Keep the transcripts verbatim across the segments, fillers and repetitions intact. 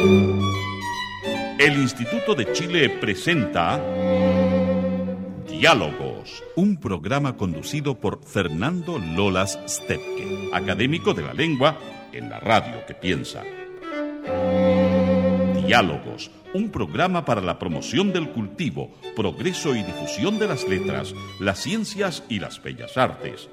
El Instituto de Chile presenta Diálogos, un programa conducido por Fernando Lolas Stepke, académico de la lengua en la radio que piensa. Diálogos, un programa para la promoción del cultivo, progreso y difusión de las letras, las ciencias y las bellas artes.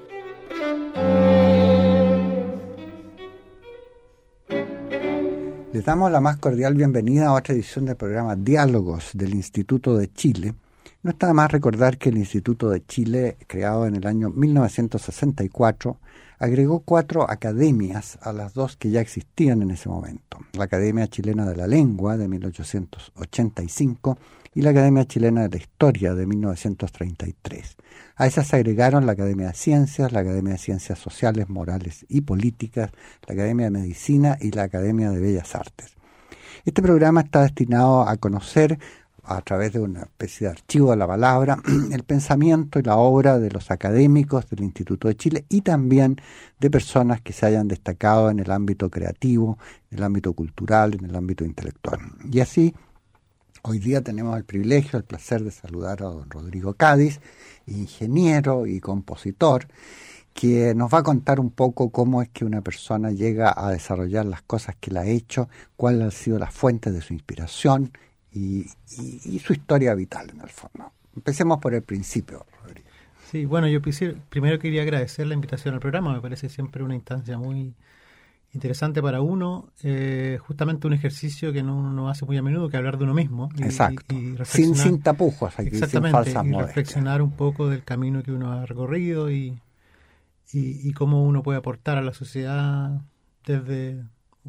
Les damos la más cordial bienvenida a otra edición del programa Diálogos del Instituto de Chile. No está de más recordar que el Instituto de Chile, creado en el año mil novecientos sesenta y cuatro, agregó cuatro academias a las dos que ya existían en ese momento. La Academia Chilena de la Lengua de mil ochocientos ochenta y cinco y la Academia Chilena de la Historia de mil novecientos treinta y tres. A esas se agregaron la Academia de Ciencias, la Academia de Ciencias Sociales, Morales y Políticas, la Academia de Medicina y la Academia de Bellas Artes. Este programa está destinado a conocer, a través de una especie de archivo de la palabra, el pensamiento y la obra de los académicos del Instituto de Chile y también de personas que se hayan destacado en el ámbito creativo, en el ámbito cultural, en el ámbito intelectual. Y así, hoy día tenemos el privilegio, el placer de saludar a don Rodrigo Cádiz, ingeniero y compositor, que nos va a contar un poco cómo es que una persona llega a desarrollar las cosas que la ha hecho, cuáles han sido las fuentes de su inspiración y, y, y su historia vital en el fondo. Empecemos por el principio, Rodrigo. Sí, bueno, yo primero quería agradecer la invitación al programa, me parece siempre una instancia muy interesante para uno, eh, justamente un ejercicio que no uno hace muy a menudo, que hablar de uno mismo. Y, Exacto, y, y sin, sin tapujos, aquí, sin falsas y modestias. Reflexionar un poco del camino que uno ha recorrido y, y, y cómo uno puede aportar a la sociedad desde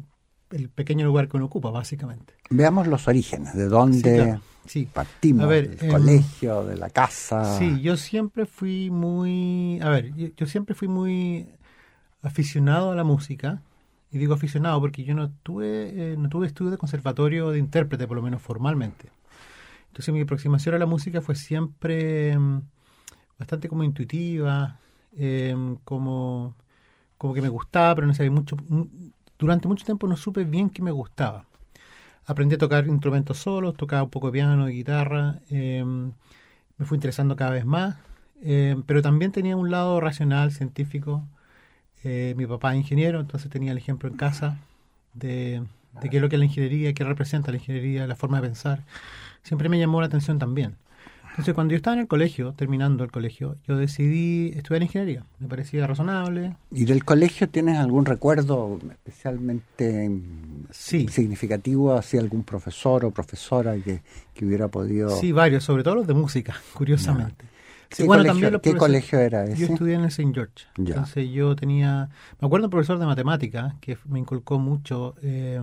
el pequeño lugar que uno ocupa, básicamente. Veamos los orígenes, de dónde sí, claro, sí. partimos, a ver, del eh, colegio, de la casa. Sí, yo siempre fui muy, a ver, yo, yo siempre fui muy aficionado a la música. Y digo aficionado porque yo no tuve eh, no tuve estudio de conservatorio de intérprete, por lo menos formalmente. Entonces mi aproximación a la música fue siempre eh, bastante como intuitiva, eh, como, como que me gustaba, pero no sabía mucho. Durante mucho tiempo no supe bien qué me gustaba. Aprendí a tocar instrumentos solos, tocaba un poco de piano y guitarra, eh, me fui interesando cada vez más, eh, pero también tenía un lado racional, científico. Eh, mi papá es ingeniero, entonces tenía el ejemplo en casa de, de qué es lo que es la ingeniería, qué representa la ingeniería, la forma de pensar. Siempre me llamó la atención también. Entonces, cuando yo estaba en el colegio, terminando el colegio, yo decidí estudiar ingeniería. Me parecía razonable. ¿Y del colegio tienes algún recuerdo especialmente sí. significativo hacia algún profesor o profesora que, que hubiera podido...? Sí, varios, sobre todo los de música, curiosamente. No. Sí, ¿Qué, bueno, colegio, también los ¿qué colegio era ese? Yo estudié en el Saint George. Ya. Entonces yo tenía... Me acuerdo un profesor de matemáticas que me inculcó mucho eh,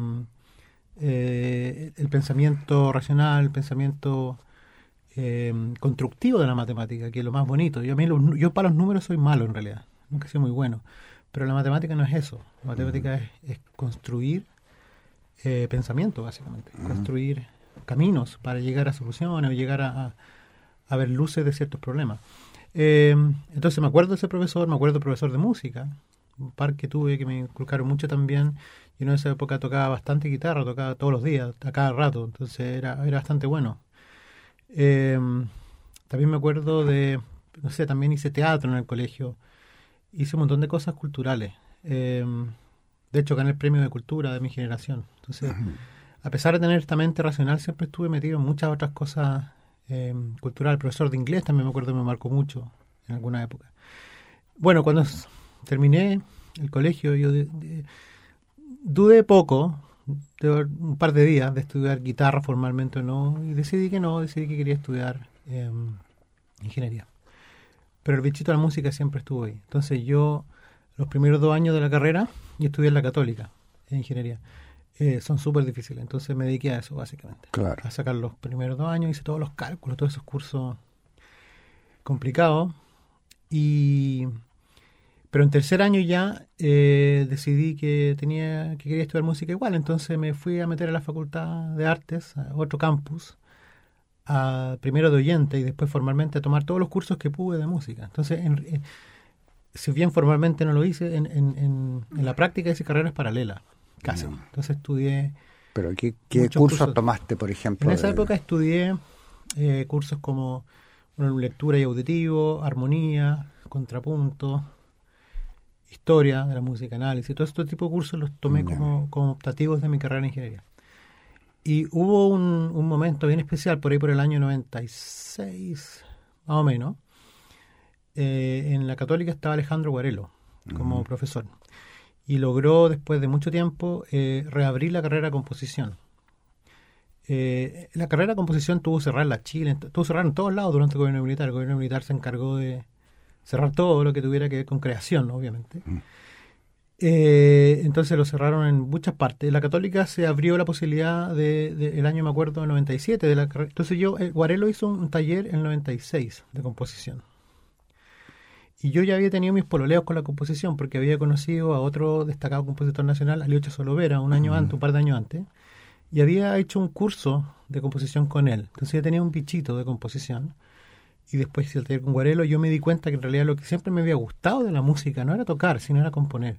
eh, el pensamiento racional, el pensamiento eh, constructivo de la matemática, que es lo más bonito. Yo, a mí, los, yo para los números soy malo en realidad, nunca he sido muy bueno. Pero la matemática no es eso. La matemática uh-huh. es, es construir eh, pensamiento, básicamente. Uh-huh. Construir caminos para llegar a soluciones o llegar a... a a ver luces de ciertos problemas. Eh, entonces me acuerdo de ese profesor, me acuerdo del profesor de música, un par que tuve que me inculcaron mucho también. Yo en esa época tocaba bastante guitarra, tocaba todos los días, a cada rato, entonces era, era bastante bueno. Eh, también me acuerdo de, no sé, también hice teatro en el colegio, hice un montón de cosas culturales. Eh, de hecho gané el premio de cultura de mi generación. Entonces, uh-huh. a pesar de tener esta mente racional, siempre estuve metido en muchas otras cosas Eh, cultural. El profesor de inglés también me acuerdo que me marcó mucho en alguna época. Bueno, cuando s- terminé el colegio, yo de, de, dudé poco, de un par de días, de estudiar guitarra formalmente o no, y decidí que no, decidí que quería estudiar eh, ingeniería. Pero el bichito de la música siempre estuvo ahí. Entonces yo, los primeros dos años de la carrera, yo estudié en la Católica, en ingeniería. Eh, son súper difíciles, entonces me dediqué a eso básicamente, claro. a sacar los primeros dos años, hice todos los cálculos, todos esos cursos complicados, y pero en tercer año ya eh, decidí que tenía que quería estudiar música igual, entonces me fui a meter a la Facultad de Artes, a otro campus, a primero de oyente y después formalmente a tomar todos los cursos que pude de música. Entonces, en, eh, si bien formalmente no lo hice, en, en, en, en la práctica hice carreras paralelas. Casi. No. Entonces estudié ¿Pero qué, qué cursos, cursos tomaste, por ejemplo? En esa de... época estudié eh, cursos como bueno, lectura y auditivo, armonía, contrapunto, historia de la música, análisis. Todo este tipo de cursos los tomé yeah. como, como optativos de mi carrera en ingeniería. Y hubo un, un momento bien especial, por ahí por el año noventa y seis, más o menos. Eh, en la Católica estaba Alejandro Guarelo como uh-huh. profesor. Y logró, después de mucho tiempo, eh, reabrir la carrera de composición. Eh, la carrera de composición tuvo que cerrarla Chile, tuvo que cerrar en todos lados durante el gobierno militar. El gobierno militar se encargó de cerrar todo lo que tuviera que ver con creación, obviamente. Uh-huh. Eh, entonces lo cerraron en muchas partes. La Católica se abrió la posibilidad de, de el año, me acuerdo, de noventa y siete. De la, entonces yo, el Guarelo hizo un taller en el noventa y seis de composición. Y yo ya había tenido mis pololeos con la composición porque había conocido a otro destacado compositor nacional, Aliocha Solovera, un año uh-huh. antes, un par de años antes, y había hecho un curso de composición con él. Entonces yo tenía un bichito de composición. Y después hice el taller con Guarelo, yo me di cuenta que en realidad lo que siempre me había gustado de la música no era tocar, sino era componer.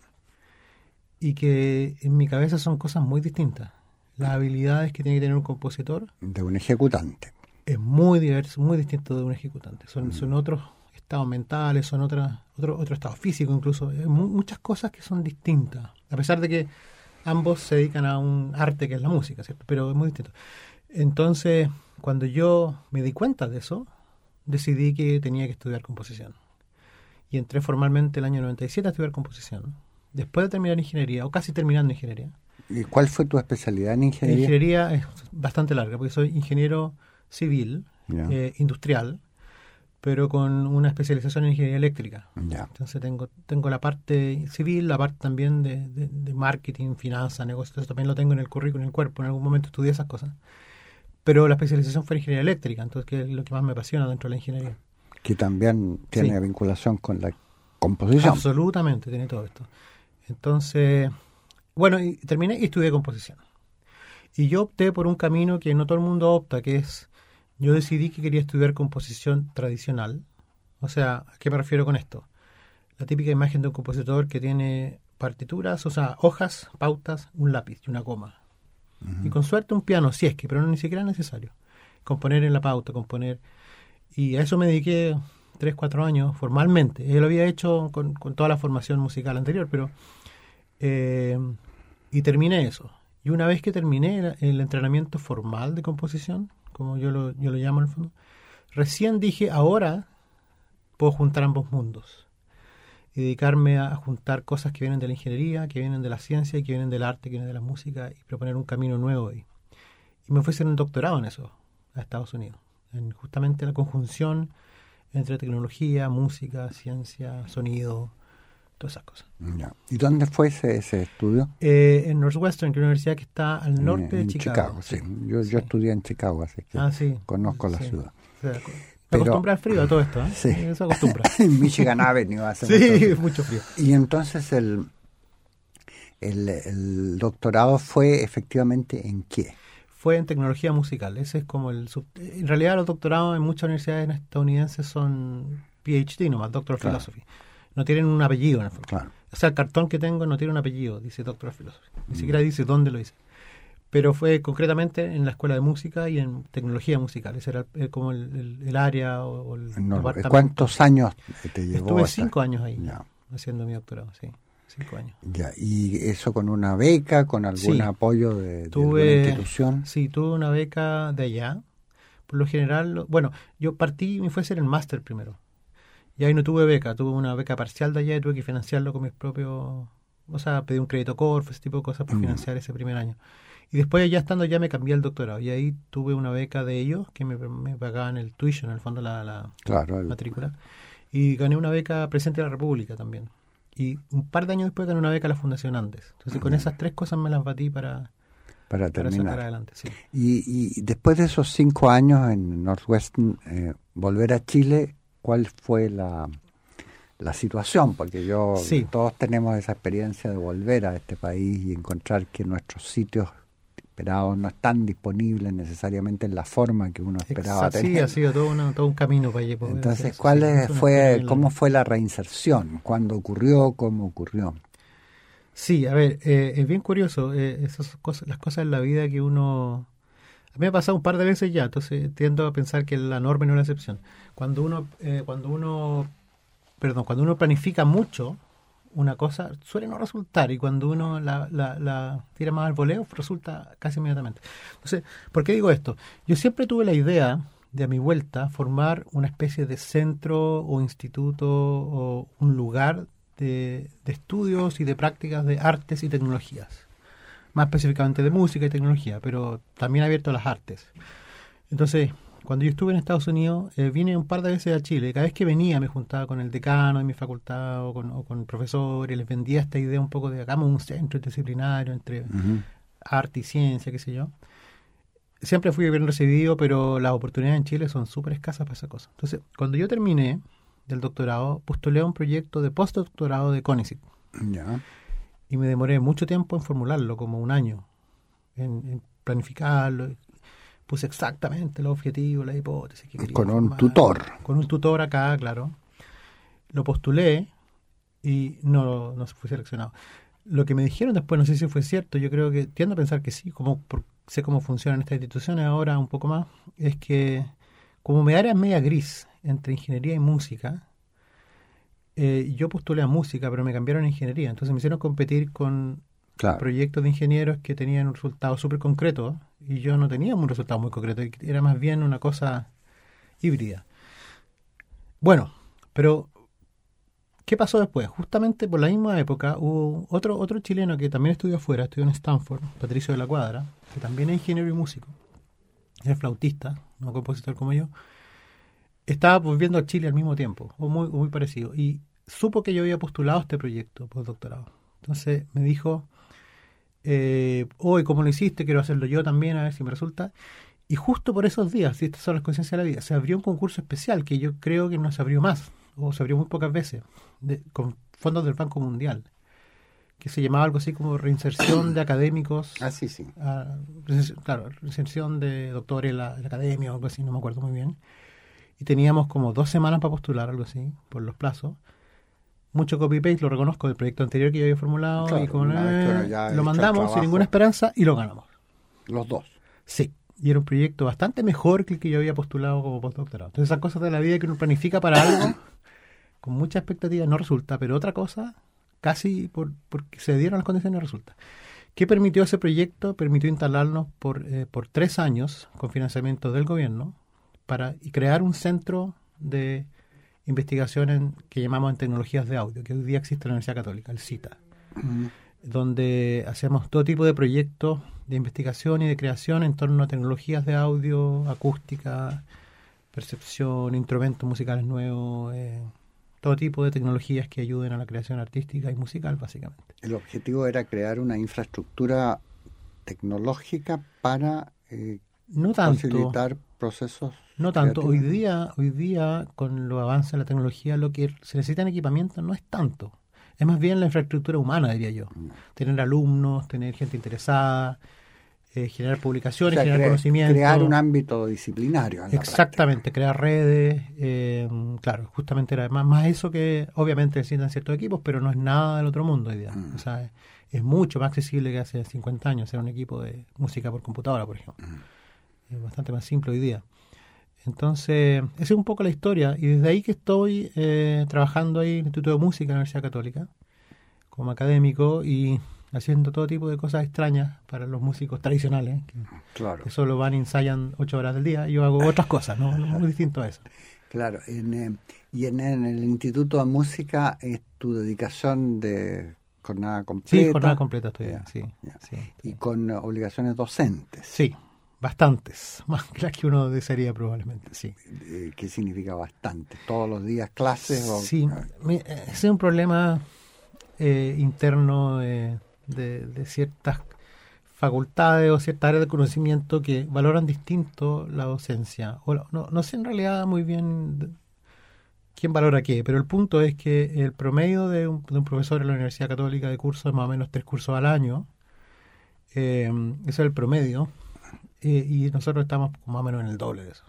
Y que en mi cabeza son cosas muy distintas. Las habilidades que tiene que tener un compositor. De un ejecutante. Es muy diverso, muy distinto de un ejecutante. Son, mm. son otros estados mentales, son otras, otro, otro estado físico incluso. Mu- muchas cosas que son distintas. A pesar de que ambos se dedican a un arte que es la música, ¿cierto? Pero es muy distinto. Entonces, cuando yo me di cuenta de eso, decidí que tenía que estudiar composición. Y entré formalmente el año noventa y siete a estudiar composición. Después de terminar ingeniería, o casi terminando ingeniería. ¿Y cuál fue tu especialidad en ingeniería? Ingeniería es bastante larga, porque soy ingeniero civil, yeah. eh, industrial, pero con una especialización en ingeniería eléctrica. Yeah. Entonces tengo tengo la parte civil, la parte también de, de, de marketing, finanzas, negocios, eso también lo tengo en el currículum, en el cuerpo, en algún momento estudié esas cosas. Pero la especialización fue en ingeniería eléctrica, entonces que es lo que más me apasiona dentro de la ingeniería. Que también tiene sí. vinculación con la composición. Absolutamente, tiene todo esto. Entonces, bueno, y terminé y estudié composición. Y yo opté por un camino que no todo el mundo opta, que es, yo decidí que quería estudiar composición tradicional. O sea, ¿a qué me refiero con esto? La típica imagen de un compositor que tiene partituras, o sea, hojas, pautas, un lápiz y una coma. Uh-huh. Y con suerte un piano, si es que, pero no ni siquiera es necesario. Componer en la pauta, componer. Y a eso me dediqué tres, cuatro años formalmente. Yo lo había hecho con, con toda la formación musical anterior, pero eh, y terminé eso. Y una vez que terminé el, el entrenamiento formal de composición, como yo lo, yo lo llamo en el fondo, recién dije, ahora puedo juntar ambos mundos y dedicarme a, a juntar cosas que vienen de la ingeniería, que vienen de la ciencia, que vienen del arte, que vienen de la música, y proponer un camino nuevo ahí. Y me fui a hacer un doctorado en eso, a Estados Unidos, en justamente la conjunción entre tecnología, música, ciencia, sonido, todas esas cosas. Ya. ¿Y dónde fue ese, ese estudio? Eh, en Northwestern, que es una universidad que está al norte en, de en Chicago. Chicago, sí. Yo, sí. yo estudié en Chicago, así que ah, sí. conozco sí. la ciudad. Se Pero, acostumbra al frío a todo esto, ¿eh? Sí. Se acostumbra. En Michigan Avenue hace sí, mucho frío. mucho frío. Y entonces el, el, el doctorado fue efectivamente ¿en qué? Fue en tecnología musical. Ese es como el sub... En realidad los doctorados en muchas universidades estadounidenses son P H D nomás, Doctor of claro. Philosophy. No tienen un apellido en el fondo. Claro. O sea, el cartón que tengo no tiene un apellido, dice Doctor of Philosophy. Ni mm. siquiera dice dónde lo hice. Pero fue concretamente en la escuela de música y en tecnología musical. Ese era el, como el, el, el área o, o el no, ¿Cuántos años te llevó? Estuve cinco años ahí, ya. haciendo mi doctorado, sí. Cinco años. Ya, ¿y eso con una beca, con algún sí. apoyo de, tuve, de alguna institución? Sí, tuve una beca de allá. Por lo general, bueno, yo partí, me fue a hacer el máster primero. Y ahí no tuve beca, tuve una beca parcial de allá y tuve que financiarlo con mis propios... O sea, pedí un crédito Corfo, ese tipo de cosas para mm. financiar ese primer año. Y después, ya estando ya, me cambié al doctorado. Y ahí tuve una beca de ellos que me, me pagaban el tuition, en el fondo, la, la claro, el... matrícula. Y gané una beca Presidente de la República también. Y un par de años después gané una beca a la Fundación Andes. Entonces, con esas tres cosas me las batí para, para, para terminar. sacar adelante. Sí. Y, y después de esos cinco años en Northwestern, eh, volver a Chile, ¿cuál fue la, la situación? Porque yo sí. todos tenemos esa experiencia de volver a este país y encontrar que nuestros sitios esperados no están disponibles necesariamente en la forma que uno esperaba Exacto, tener. Sí, ha sido todo, una, todo un camino para allá. Entonces, ¿cuál sí, fue, cómo fue la reinserción? ¿Cuándo ocurrió? ¿Cómo ocurrió? Sí, a ver, eh, es bien curioso, eh, esas cosas, las cosas en la vida que uno... A mí me ha pasado un par de veces ya, entonces tiendo a pensar que la norma no es la excepción. Cuando uno, eh, cuando uno, perdón, cuando uno planifica mucho una cosa, suele no resultar, y cuando uno la, la, la tira más al voleo, resulta casi inmediatamente. Entonces, ¿por qué digo esto? Yo siempre tuve la idea de a mi vuelta formar una especie de centro o instituto o un lugar de, de estudios y de prácticas de artes y tecnologías, más específicamente de música y tecnología, pero también abierto a las artes. Entonces, cuando yo estuve en Estados Unidos, eh, vine un par de veces a Chile. Cada vez que venía me juntaba con el decano de mi facultad o con, o con profesores, les vendía esta idea un poco de hagamos un centro disciplinario entre uh-huh. arte y ciencia, qué sé yo. Siempre fui bien recibido, pero las oportunidades en Chile son súper escasas para esa cosa. Entonces, cuando yo terminé del doctorado, postulé a un proyecto de postdoctorado de CONICET. Ya. Y me demoré mucho tiempo en formularlo, como un año, en, en planificarlo. Puse exactamente los objetivos, la hipótesis que quería con un formar. tutor. Con un tutor acá, claro. Lo postulé y no, no fui seleccionado. Lo que me dijeron después, no sé si fue cierto, yo creo que tiendo a pensar que sí, como por, sé cómo funcionan estas instituciones ahora un poco más, es que como mi área es media gris entre ingeniería y música, eh, yo postulé a música, pero me cambiaron a ingeniería. Entonces me hicieron competir con claro. proyectos de ingenieros que tenían un resultado súper concreto y yo no tenía un resultado muy concreto, era más bien una cosa híbrida. Bueno, pero ¿qué pasó después? Justamente por la misma época hubo otro otro chileno que también estudió afuera, estudió en Stanford, Patricio de la Cuadra, que también es ingeniero y músico, es flautista, no compositor como yo. Estaba volviendo a Chile al mismo tiempo, o muy, muy parecido, y supo que yo había postulado este proyecto postdoctorado. Entonces me dijo, eh, hoy ¿cómo lo hiciste? Quiero hacerlo yo también, a ver si me resulta. Y justo por esos días, si estas son las conciencias de la vida, se abrió un concurso especial que yo creo que no se abrió más, o se abrió muy pocas veces, de, con fondos del Banco Mundial, que se llamaba algo así como reinserción de académicos. Ah, sí, sí. A, claro, reinserción de doctores en la, en la academia o algo así, no me acuerdo muy bien. Y teníamos como dos semanas para postular, algo así, por los plazos. Mucho copy-paste, lo reconozco, del proyecto anterior que yo había formulado. Claro, y como, eh, lo mandamos sin ninguna esperanza y lo ganamos. Los dos. Sí, y era un proyecto bastante mejor que el que yo había postulado como postdoctorado. Entonces esas cosas de la vida que uno planifica para algo, con mucha expectativa no resulta, pero otra cosa, casi por, porque se dieron las condiciones, resulta. ¿Qué permitió ese proyecto? Permitió instalarnos por, eh, por tres años con financiamiento del gobierno para y crear un centro de investigación en, que llamamos en tecnologías de audio, que hoy día existe en la Universidad Católica, el CITA, uh-huh. donde hacemos todo tipo de proyectos de investigación y de creación en torno a tecnologías de audio, acústica, percepción, instrumentos musicales nuevos, eh, todo tipo de tecnologías que ayuden a la creación artística y musical, básicamente. El objetivo era crear una infraestructura tecnológica para eh, no tanto, facilitar procesos. No tanto. Hoy día, hoy día, con los avances de la tecnología, lo que se necesita en equipamiento no es tanto. Es más bien la infraestructura humana, diría yo. Mm. Tener alumnos, tener gente interesada, eh, generar publicaciones, o sea, generar cre- conocimiento. Crear un ámbito disciplinario. Exactamente, crear redes. Eh, claro, justamente era más, más eso que obviamente necesitan ciertos equipos, pero no es nada del otro mundo hoy día. Mm. O sea, es, es mucho más accesible que hace cincuenta años ser un equipo de música por computadora, por ejemplo. Mm. Es bastante más simple hoy día. Entonces, esa es un poco la historia. Y desde ahí que estoy eh, trabajando ahí en el Instituto de Música de la Universidad Católica, como académico y haciendo todo tipo de cosas extrañas para los músicos tradicionales, que, claro. que solo van y ensayan ocho horas del día. Yo hago otras cosas, ¿no? Muy distinto a eso. Claro. En, eh, y en, en el Instituto de Música es tu dedicación de jornada completa. Sí, jornada completa estoy yeah, sí, yeah. sí. Y con uh, obligaciones docentes. Sí. Bastantes, más que las que uno desearía probablemente, sí. ¿Qué significa bastante? ¿Todos los días clases? O... Sí, ese es un problema eh, interno eh, de, de ciertas facultades o ciertas áreas de conocimiento que valoran distinto la docencia. O no, no sé en realidad muy bien quién valora qué, pero el punto es que el promedio de un, de un profesor en la Universidad Católica de cursos es más o menos tres cursos al año. Eh, ese es el promedio. Eh, y nosotros estamos más o menos en el doble de eso.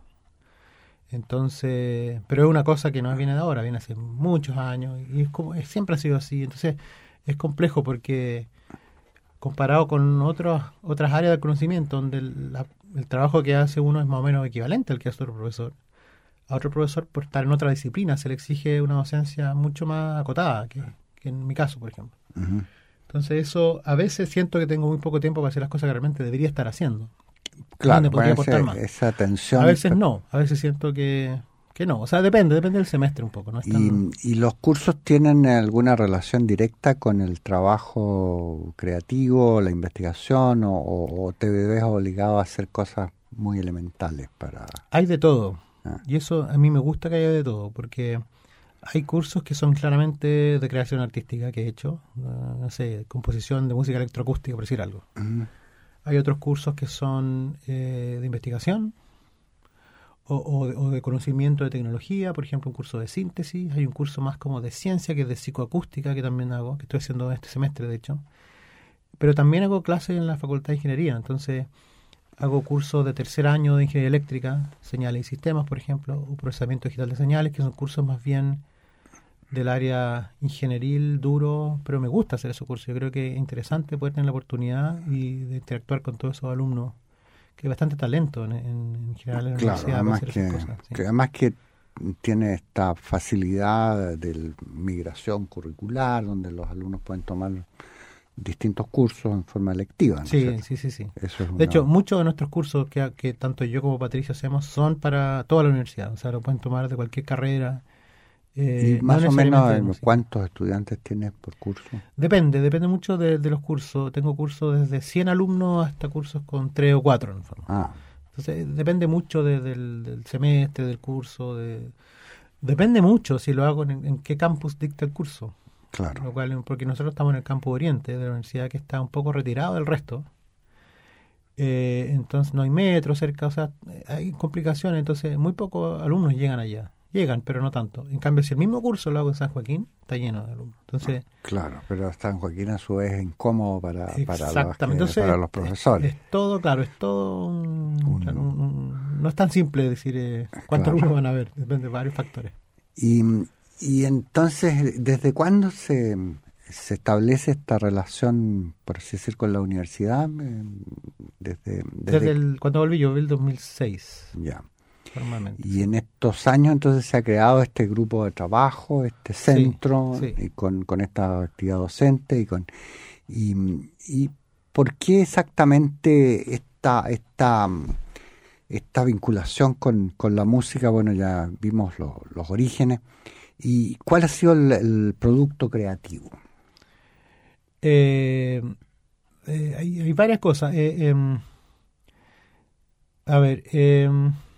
Entonces, pero es una cosa que no viene de ahora, viene hace muchos años y es como es, siempre ha sido así. Entonces, es complejo porque comparado con otros, otras áreas del conocimiento, donde el, la, el trabajo que hace uno es más o menos equivalente al que hace otro profesor, a otro profesor por estar en otra disciplina se le exige una docencia mucho más acotada que, que en mi caso, por ejemplo. Uh-huh. Entonces eso, a veces siento que tengo muy poco tiempo para hacer las cosas que realmente debería estar haciendo. Claro, podría aportar más. Esa tensión. A veces no, a veces siento que, que no. O sea, depende, depende del semestre un poco. ¿No? Tan... ¿Y, ¿Y los cursos tienen alguna relación directa con el trabajo creativo, la investigación, o, o te ves obligado a hacer cosas muy elementales para...? Hay de todo. Ah. Y eso a mí me gusta que haya de todo, porque hay cursos que son claramente de creación artística que he hecho, uh, no sé, composición de música electroacústica, por decir algo. Uh-huh. Hay otros cursos que son eh, de investigación o, o, o de conocimiento de tecnología, por ejemplo, un curso de síntesis. Hay un curso más como de ciencia, que es de psicoacústica, que también hago, que estoy haciendo este semestre, de hecho. Pero también hago clases en la Facultad de Ingeniería, entonces hago cursos de tercer año de Ingeniería Eléctrica, señales y sistemas, por ejemplo, o procesamiento digital de señales, que son cursos más bien del área ingenieril, duro, pero me gusta hacer esos cursos. Yo creo que es interesante poder tener la oportunidad y de interactuar con todos esos alumnos, que hay bastante talento en, en, en general en la claro, universidad para hacer que, esas cosas. ¿Sí? Que además que tiene esta facilidad de migración curricular, donde los alumnos pueden tomar distintos cursos en forma electiva, ¿no? Sí, sí, sí, sí. Eso es de una... hecho, muchos de nuestros cursos que, que tanto yo como Patricio hacemos son para toda la universidad, o sea, lo pueden tomar de cualquier carrera. Eh, ¿Y más no o menos cuántos estudiantes tienes por curso? Depende, depende mucho de, de los cursos. Tengo cursos desde cien alumnos hasta cursos con tres o cuatro en forma. Ah. Entonces, depende mucho de, del, del semestre, del curso. De, depende mucho si lo hago en, en qué campus dicta el curso. Claro. Lo cual, porque nosotros estamos en el campus Oriente de la universidad, que está un poco retirado del resto. Eh, entonces no hay metro cerca, o sea, hay complicaciones. Entonces, muy pocos alumnos llegan allá. Llegan, pero no tanto. En cambio, si el mismo curso lo hago en San Joaquín, está lleno de alumnos. Entonces, claro, pero San Joaquín a su vez es incómodo para, para, los, que, Entonces, para los profesores. Es, es todo, claro, es todo un, un, un, un, no es tan simple decir eh, cuántos claro. alumnos van a haber, depende de varios factores. Y, y entonces, ¿desde cuándo se, se establece esta relación, por así decir, con la universidad? Desde, desde, desde el, cuando volví yo, volví el dos mil seis. Ya. Formalmente, y sí. En estos años entonces se ha creado este grupo de trabajo, este centro, sí, sí. Y con, con esta actividad docente y con y, y ¿por qué exactamente esta esta esta vinculación con, con la música? Bueno, ya vimos lo, los orígenes. ¿Y cuál ha sido el, el producto creativo? Eh, eh, hay, hay varias cosas. Eh, eh, a ver, eh,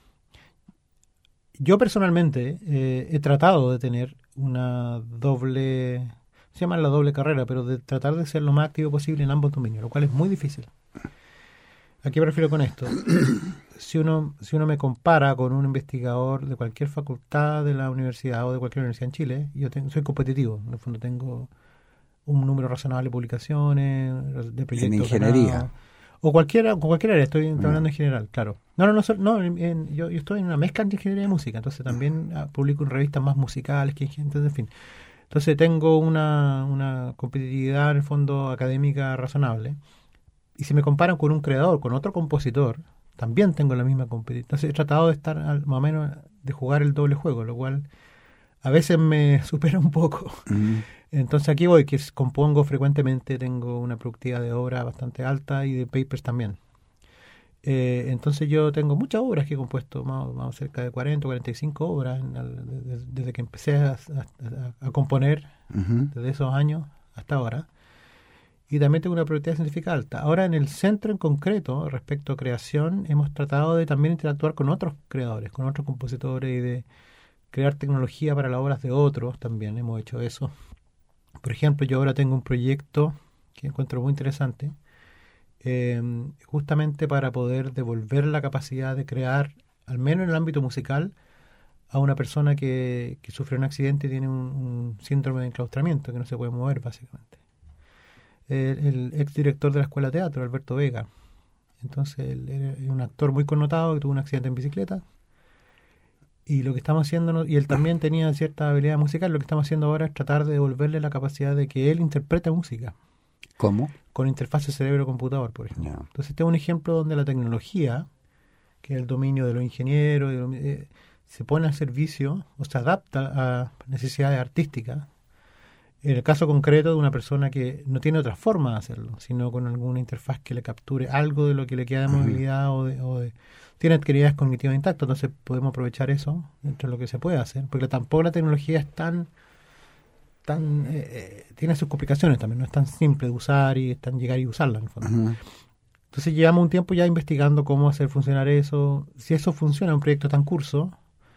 yo personalmente eh, he tratado de tener una doble, se llama la doble carrera, pero de tratar de ser lo más activo posible en ambos dominios, lo cual es muy difícil. ¿A qué me refiero con esto? Si uno, si uno me compara con un investigador de cualquier facultad de la universidad o de cualquier universidad en Chile, yo tengo, soy competitivo. En el fondo tengo un número razonable de publicaciones, de proyectos. En ingeniería. Ganados, o cualquiera, con cualquier área, estoy hablando mm. en general, claro. No, no, no, no en, en, yo, yo estoy en una mezcla entre ingeniería y música, entonces también uh, publico en revistas más musicales que entonces, en fin. Entonces tengo una, una competitividad en el fondo académica razonable. Y si me comparan con un creador, con otro compositor, también tengo la misma competitividad. Entonces he tratado de estar al, más o menos de jugar el doble juego, lo cual a veces me supera un poco. Mm. Entonces aquí voy, que compongo frecuentemente, tengo una productividad de obra bastante alta y de papers también. Eh, entonces yo tengo muchas obras que he compuesto, más, más cerca de cuarenta o cuarenta y cinco obras en el, desde, desde que empecé a, a, a componer, uh-huh. desde esos años hasta ahora. Y también tengo una productividad científica alta. Ahora en el centro en concreto, respecto a creación, hemos tratado de también interactuar con otros creadores, con otros compositores y de crear tecnología para las obras de otros también. Hemos hecho eso. Por ejemplo, yo ahora tengo un proyecto que encuentro muy interesante, eh, justamente para poder devolver la capacidad de crear, al menos en el ámbito musical, a una persona que, que sufre un accidente y tiene un, un síndrome de enclaustramiento, que no se puede mover básicamente. El, el exdirector de la Escuela de Teatro, Alberto Vega. Entonces, él era un actor muy connotado que tuvo un accidente en bicicleta Y lo que estamos haciendo, y él también tenía cierta habilidad musical, lo que estamos haciendo ahora es tratar de devolverle la capacidad de que él interprete música. ¿Cómo? Con interfase cerebro-computador, por ejemplo. Yeah. Entonces, este es un ejemplo donde la tecnología, que es el dominio de los ingenieros, de lo, eh, se pone al servicio o se adapta a necesidades artísticas. En el caso concreto de una persona que no tiene otra forma de hacerlo, sino con alguna interfaz que le capture algo de lo que le queda de movilidad uh-huh. o de... O de tiene actividades cognitivas intactas, entonces podemos aprovechar eso dentro de lo que se puede hacer, porque tampoco la tecnología es tan, tan eh, eh, tiene sus complicaciones también, no es tan simple de usar y es tan llegar y usarla en el fondo. Uh-huh. Entonces llevamos un tiempo ya investigando cómo hacer funcionar eso. Si eso funciona, un proyecto tan curso,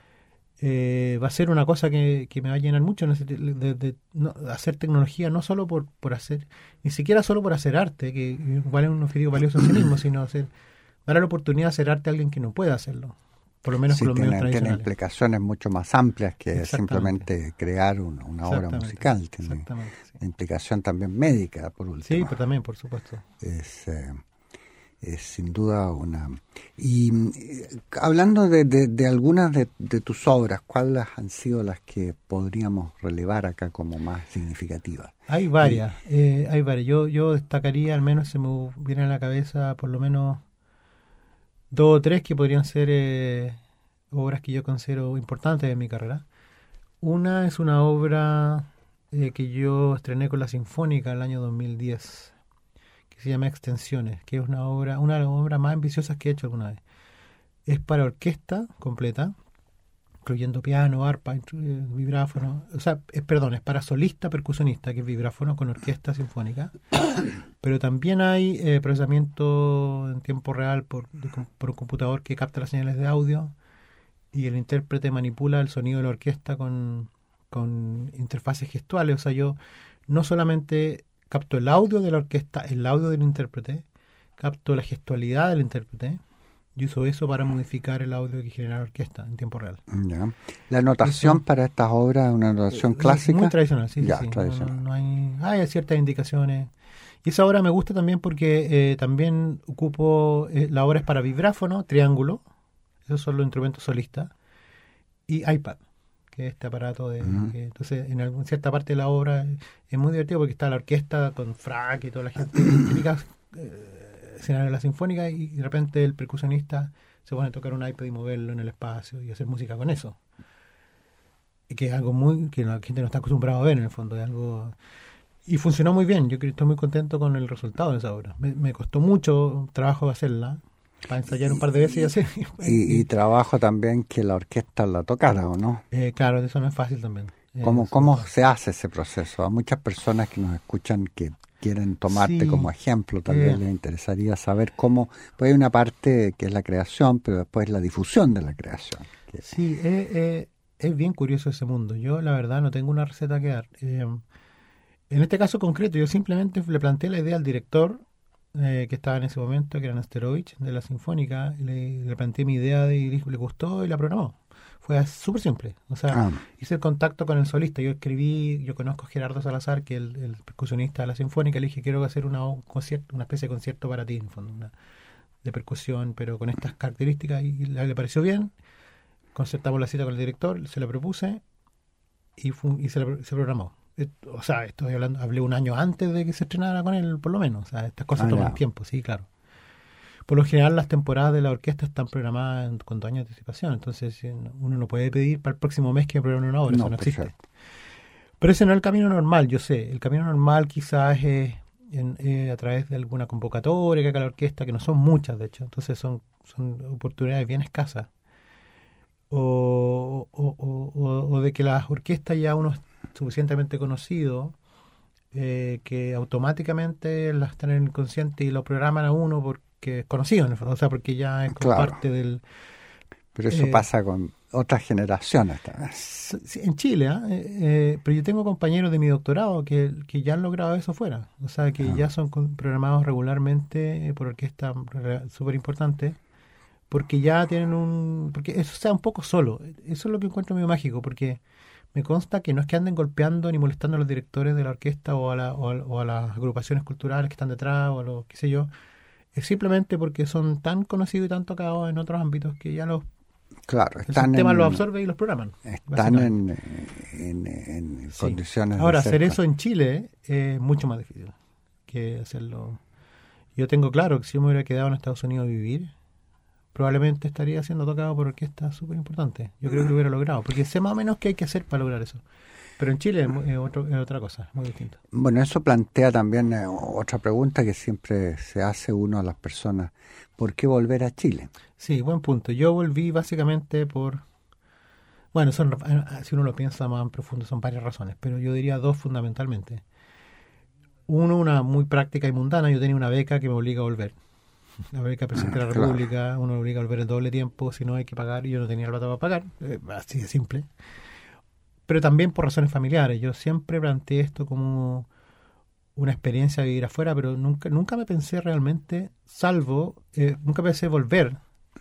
eh, va a ser una cosa que, que me va a llenar mucho de, de, de, de no, hacer tecnología, no solo por, por hacer, ni siquiera solo por hacer arte, que igual es un objetivo valioso en sí mismo, sino hacer dar la oportunidad de hacer arte a alguien que no pueda hacerlo, por lo menos sí, con los tiene, medios tradicionales. Tiene implicaciones mucho más amplias que simplemente crear una, una obra musical. Tiene sí. implicación también médica, por último. Sí, pero también, por supuesto. Es, eh, es sin duda una... Y eh, hablando de, de, de algunas de, de tus obras, ¿cuáles han sido las que podríamos relevar acá como más significativas? Hay varias, y, eh, hay varias. Yo, yo destacaría, al menos se me viene a la cabeza, por lo menos dos o tres que podrían ser eh, obras que yo considero importantes en mi carrera. Una es una obra eh, que yo estrené con la Sinfónica en el año dos mil diez, que se llama Extensiones, que es una obra, una de las obras más ambiciosas que he hecho alguna vez. Es para orquesta completa, incluyendo piano, arpa, vibráfono, o sea, es, perdón, es para solista percusionista, que es vibráfono con orquesta sinfónica, pero también hay eh, procesamiento en tiempo real por, de, por un computador que capta las señales de audio y el intérprete manipula el sonido de la orquesta con, con interfaces gestuales. O sea, yo no solamente capto el audio de la orquesta, el audio del intérprete, capto la gestualidad del intérprete, y uso eso para modificar el audio que genera la orquesta en tiempo real. Ya. ¿La notación eso, para estas obras es una notación clásica? Muy tradicional, sí. Ya, sí, sí. tradicional. No, no hay, hay ciertas indicaciones. Y esa obra me gusta también porque eh, también ocupo, eh, la obra es para vibráfono, triángulo, esos son los instrumentos solistas, y iPad, que es este aparato de... Uh-huh. que, entonces, en alguna cierta parte de la obra es muy divertido porque está la orquesta con frac y toda la gente típica eh, escenario de la sinfónica, y de repente el percusionista se pone a tocar un iPad y moverlo en el espacio y hacer música con eso. Y que es algo muy que la gente no está acostumbrada a ver en el fondo, es algo... Y funcionó muy bien, yo estoy muy contento con el resultado de esa obra. Me, me costó mucho trabajo hacerla, para ensayar un par de veces y hacer... Y, y trabajo también que la orquesta la tocara, ¿o no? Eh, claro, eso no es fácil también. ¿Cómo, eh, cómo se hace ese proceso? Hay muchas personas que nos escuchan que quieren tomarte sí, como ejemplo, tal vez eh, les interesaría saber cómo, pues hay una parte que es la creación, pero después la difusión de la creación. Que... Sí, eh, eh, es bien curioso ese mundo. Yo la verdad no tengo una receta que dar. Eh, en este caso concreto, yo simplemente le planteé la idea al director eh, que estaba en ese momento, que era Nesterovich, de la Sinfónica, y le, le planteé mi idea de, y le gustó y la programó. Fue súper simple. O sea, ah. hice el contacto con el solista. Yo escribí, yo conozco a Gerardo Salazar, que es el, el percusionista de la Sinfónica. Le dije, quiero hacer una, un concierto, una especie de concierto para ti, en el fondo, una, de percusión, pero con estas características. Y le, le pareció bien. Concertamos la cita con el director, se la propuse y, fue, y se, la, se programó. O sea, estoy hablando, hablé un año antes de que se estrenara con él, por lo menos. O sea, estas cosas ah, toman ya. tiempo, sí, claro. Por lo general, las temporadas de la orquesta están programadas con dos años de anticipación. Entonces, uno no puede pedir para el próximo mes que me programe una obra. No, eso no existe. Perfecto. Pero ese no es el camino normal, yo sé. El camino normal quizás es en, eh, a través de alguna convocatoria que haga la orquesta, que no son muchas, de hecho. Entonces, son, son oportunidades bien escasas. O, o, o, o, o de que las orquestas ya uno es suficientemente conocido, eh, que automáticamente las están en el inconsciente y lo programan a uno por que es conocido en el fondo, o sea, porque ya es como claro. parte del... Pero eso eh, pasa con otras generaciones también. En Chile, ¿eh? Eh, pero yo tengo compañeros de mi doctorado que, que ya han logrado eso fuera, o sea, que ah. ya son programados regularmente por orquestas súper importantes, porque ya tienen un... porque eso sea un poco solo, eso es lo que encuentro medio mágico, porque me consta que no es que anden golpeando ni molestando a los directores de la orquesta o a, la, o a, o a las agrupaciones culturales que están detrás, o a lo qué sé yo. Es simplemente porque son tan conocidos y tan tocados en otros ámbitos que ya los Claro, el están sistema en, los absorbe y los programan. Están en, en, en sí. condiciones Ahora, de hacer eso en Chile es mucho más difícil que hacerlo. Yo tengo claro que si yo me hubiera quedado en Estados Unidos a vivir, probablemente estaría siendo tocado por orquestas súper importantes. Yo creo que lo hubiera logrado, porque sé más o menos qué hay que hacer para lograr eso. Pero en Chile es, es, otro, es otra cosa, muy distinto. Bueno, eso plantea también eh, otra pregunta que siempre se hace uno a las personas. ¿Por qué volver a Chile? Sí, buen punto. Yo volví básicamente por... Bueno, son, si uno lo piensa más en profundo, son varias razones, pero yo diría dos fundamentalmente. Uno, una muy práctica y mundana. Yo tenía una beca que me obliga a volver. La beca Presidente de la República, claro. Uno me obliga a volver el doble tiempo, si no hay que pagar, y yo no tenía plata para pagar. Eh, así de simple. Pero también por razones familiares. Yo siempre planteé esto como una experiencia de vivir afuera, pero nunca nunca me pensé realmente, salvo, eh, nunca pensé volver.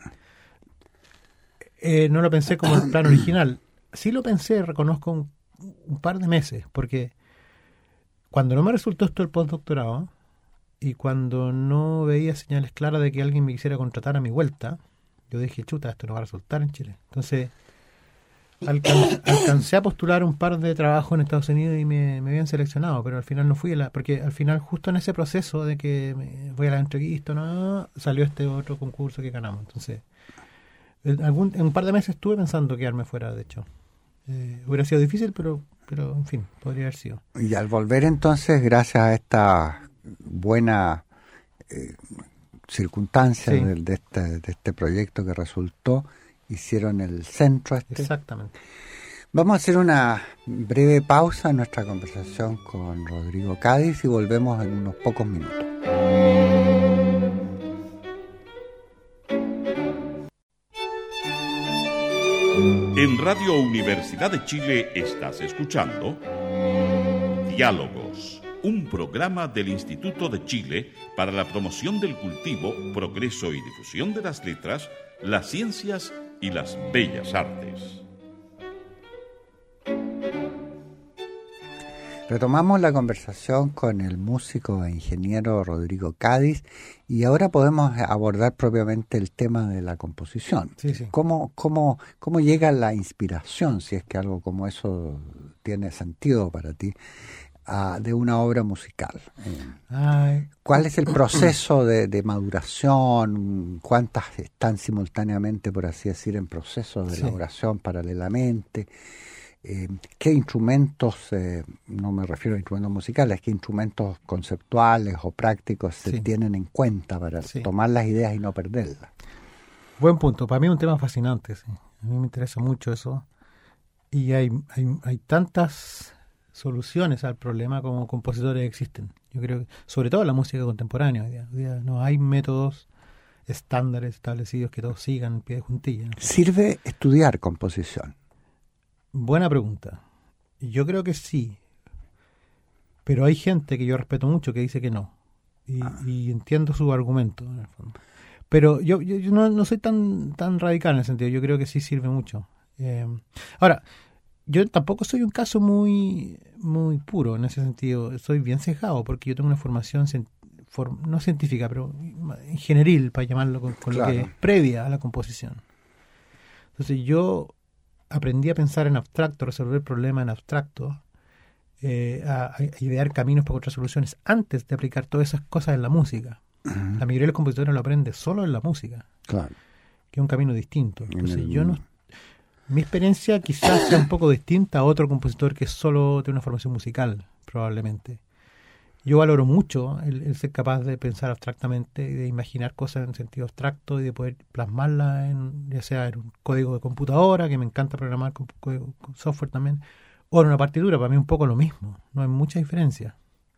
Eh, no lo pensé como el plan original. Sí lo pensé, reconozco, un, un par de meses, porque cuando no me resultó esto el postdoctorado y cuando no veía señales claras de que alguien me quisiera contratar a mi vuelta, yo dije, chuta, esto no va a resultar en Chile. Entonces... Alcan- alcancé a postular un par de trabajos en Estados Unidos y me, me habían seleccionado, pero al final no fui a la, porque al final justo en ese proceso de que me voy a la entrevista, no, salió este otro concurso que ganamos. Entonces, en, algún, en un par de meses estuve pensando quedarme fuera, de hecho. Eh, hubiera sido difícil, pero, pero en fin, podría haber sido. Y al volver entonces, gracias a esta buena eh, circunstancia sí. de, de, este, de este proyecto que resultó, hicieron el centro este. Exactamente. Vamos a hacer una breve pausa en nuestra conversación con Rodrigo Cádiz y volvemos en unos pocos minutos. En Radio Universidad de Chile estás escuchando Diálogos, un programa del Instituto de Chile para la promoción del cultivo, progreso y difusión de las letras, las ciencias y las bellas artes. Retomamos la conversación con el músico e ingeniero Rodrigo Cádiz y ahora podemos abordar propiamente el tema de la composición. Sí, sí. ¿Cómo, cómo, cómo llega la inspiración, si es que algo como eso tiene sentido para ti, a, de una obra musical? Ay. ¿Cuál es el proceso de, de maduración? ¿Cuántas están simultáneamente, por así decir, en proceso de sí. elaboración paralelamente? Eh, ¿Qué instrumentos, eh, no me refiero a instrumentos musicales, qué instrumentos conceptuales o prácticos se sí. tienen en cuenta para sí. tomar las ideas y no perderlas? Buen punto. Para mí es un tema fascinante. Sí. A mí me interesa mucho eso. Y hay, hay, hay tantas soluciones al problema como compositores existen. Yo creo que, sobre todo en la música contemporánea, hoy día, hoy día no hay métodos estándares establecidos que todos sigan en pie de juntilla, ¿no? ¿Sirve estudiar composición? Buena pregunta. Yo creo que sí. Pero hay gente que yo respeto mucho que dice que no. Y, ah. y entiendo su argumento, en el fondo. Pero yo, yo, yo no, no soy tan, tan radical en el sentido. Yo creo que sí sirve mucho. Eh, ahora, yo tampoco soy un caso muy, muy puro en ese sentido. Soy bien cejado porque yo tengo una formación for, no científica, pero ingenieril, para llamarlo con, con claro. lo que es previa a la composición. Entonces yo aprendí a pensar en abstracto, resolver problemas en abstracto, eh, a, a idear caminos para otras soluciones antes de aplicar todas esas cosas en la música. Uh-huh. La mayoría de los compositores lo aprende solo en la música, claro. que es un camino distinto. Entonces el... yo no... Mi experiencia quizás sea un poco distinta a otro compositor que solo tiene una formación musical, probablemente. Yo valoro mucho el, el ser capaz de pensar abstractamente y de imaginar cosas en sentido abstracto y de poder plasmarlas, en, ya sea en un código de computadora, que me encanta programar con, con, con software también, o en una partitura. Para mí un poco lo mismo, no hay mucha diferencia.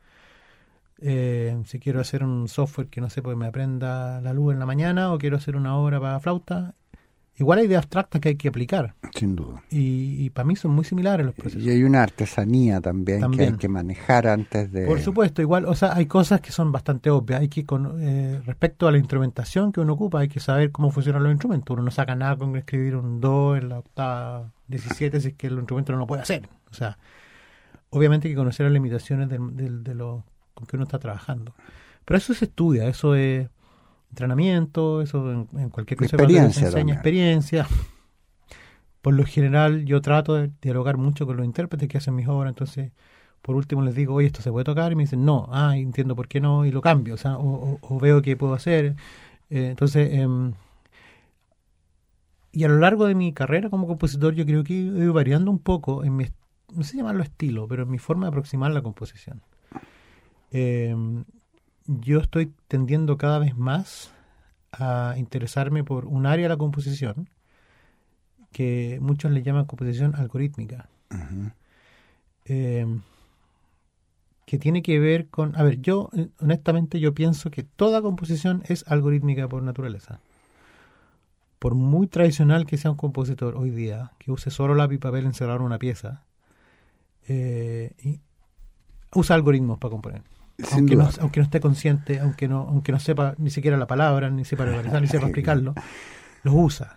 Eh, si quiero hacer un software que no sé, pues me aprenda la luz en la mañana, o quiero hacer una obra para flauta, igual hay ideas abstractas que hay que aplicar. Sin duda. Y, y para mí son muy similares los procesos. Y hay una artesanía también, también que hay que manejar antes de... Por supuesto, igual, o sea, hay cosas que son bastante obvias. Hay que, con, eh, respecto a la instrumentación que uno ocupa, hay que saber cómo funcionan los instrumentos. Uno no saca nada con escribir un do en la octava diecisiete si es que el instrumento no lo puede hacer. O sea, obviamente hay que conocer las limitaciones de, de, de lo con que uno está trabajando. Pero eso se estudia, eso es... entrenamiento, eso en, en cualquier cosa experiencia, se enseña, experiencia, por lo general yo trato de dialogar mucho con los intérpretes que hacen mis obras, entonces por último les digo, oye, esto se puede tocar, y me dicen, no, ah, entiendo por qué no, y lo cambio, o sea, o, o, o veo qué puedo hacer. Eh, entonces, eh, y a lo largo de mi carrera como compositor yo creo que he ido variando un poco en mi, no sé llamarlo estilo, pero en mi forma de aproximar la composición. Eh, yo estoy tendiendo cada vez más a interesarme por un área de la composición que muchos le llaman composición algorítmica. Uh-huh. Eh, que tiene que ver con... A ver, yo, honestamente, yo pienso que toda composición es algorítmica por naturaleza. Por muy tradicional que sea un compositor hoy día, que use solo lápiz y papel encerrado en una pieza, eh, y usa algoritmos para componer. Aunque no, aunque no esté consciente, aunque no, aunque no sepa ni siquiera la palabra, ni sepa organizar, ni sepa explicarlo, los usa.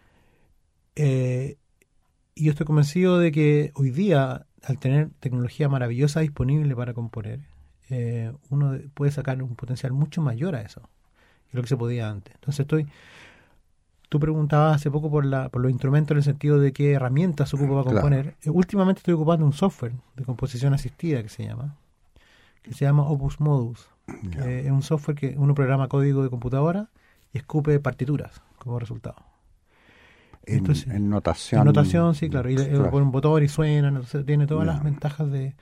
Eh, y yo estoy convencido de que hoy día, al tener tecnología maravillosa disponible para componer, eh, uno puede sacar un potencial mucho mayor a eso que lo que se podía antes. Entonces estoy... Tú preguntabas hace poco por, la, por los instrumentos en el sentido de qué herramientas se ocupa para componer. Claro. Eh, últimamente estoy ocupando un software de composición asistida que se llama, que se llama Opus Modus. Yeah. Eh, es un software que uno programa código de computadora y escupe partituras como resultado. En, entonces, en notación. En notación, sí, claro. Y le claro. pone un botón y suena. Entonces tiene todas yeah. las ventajas de...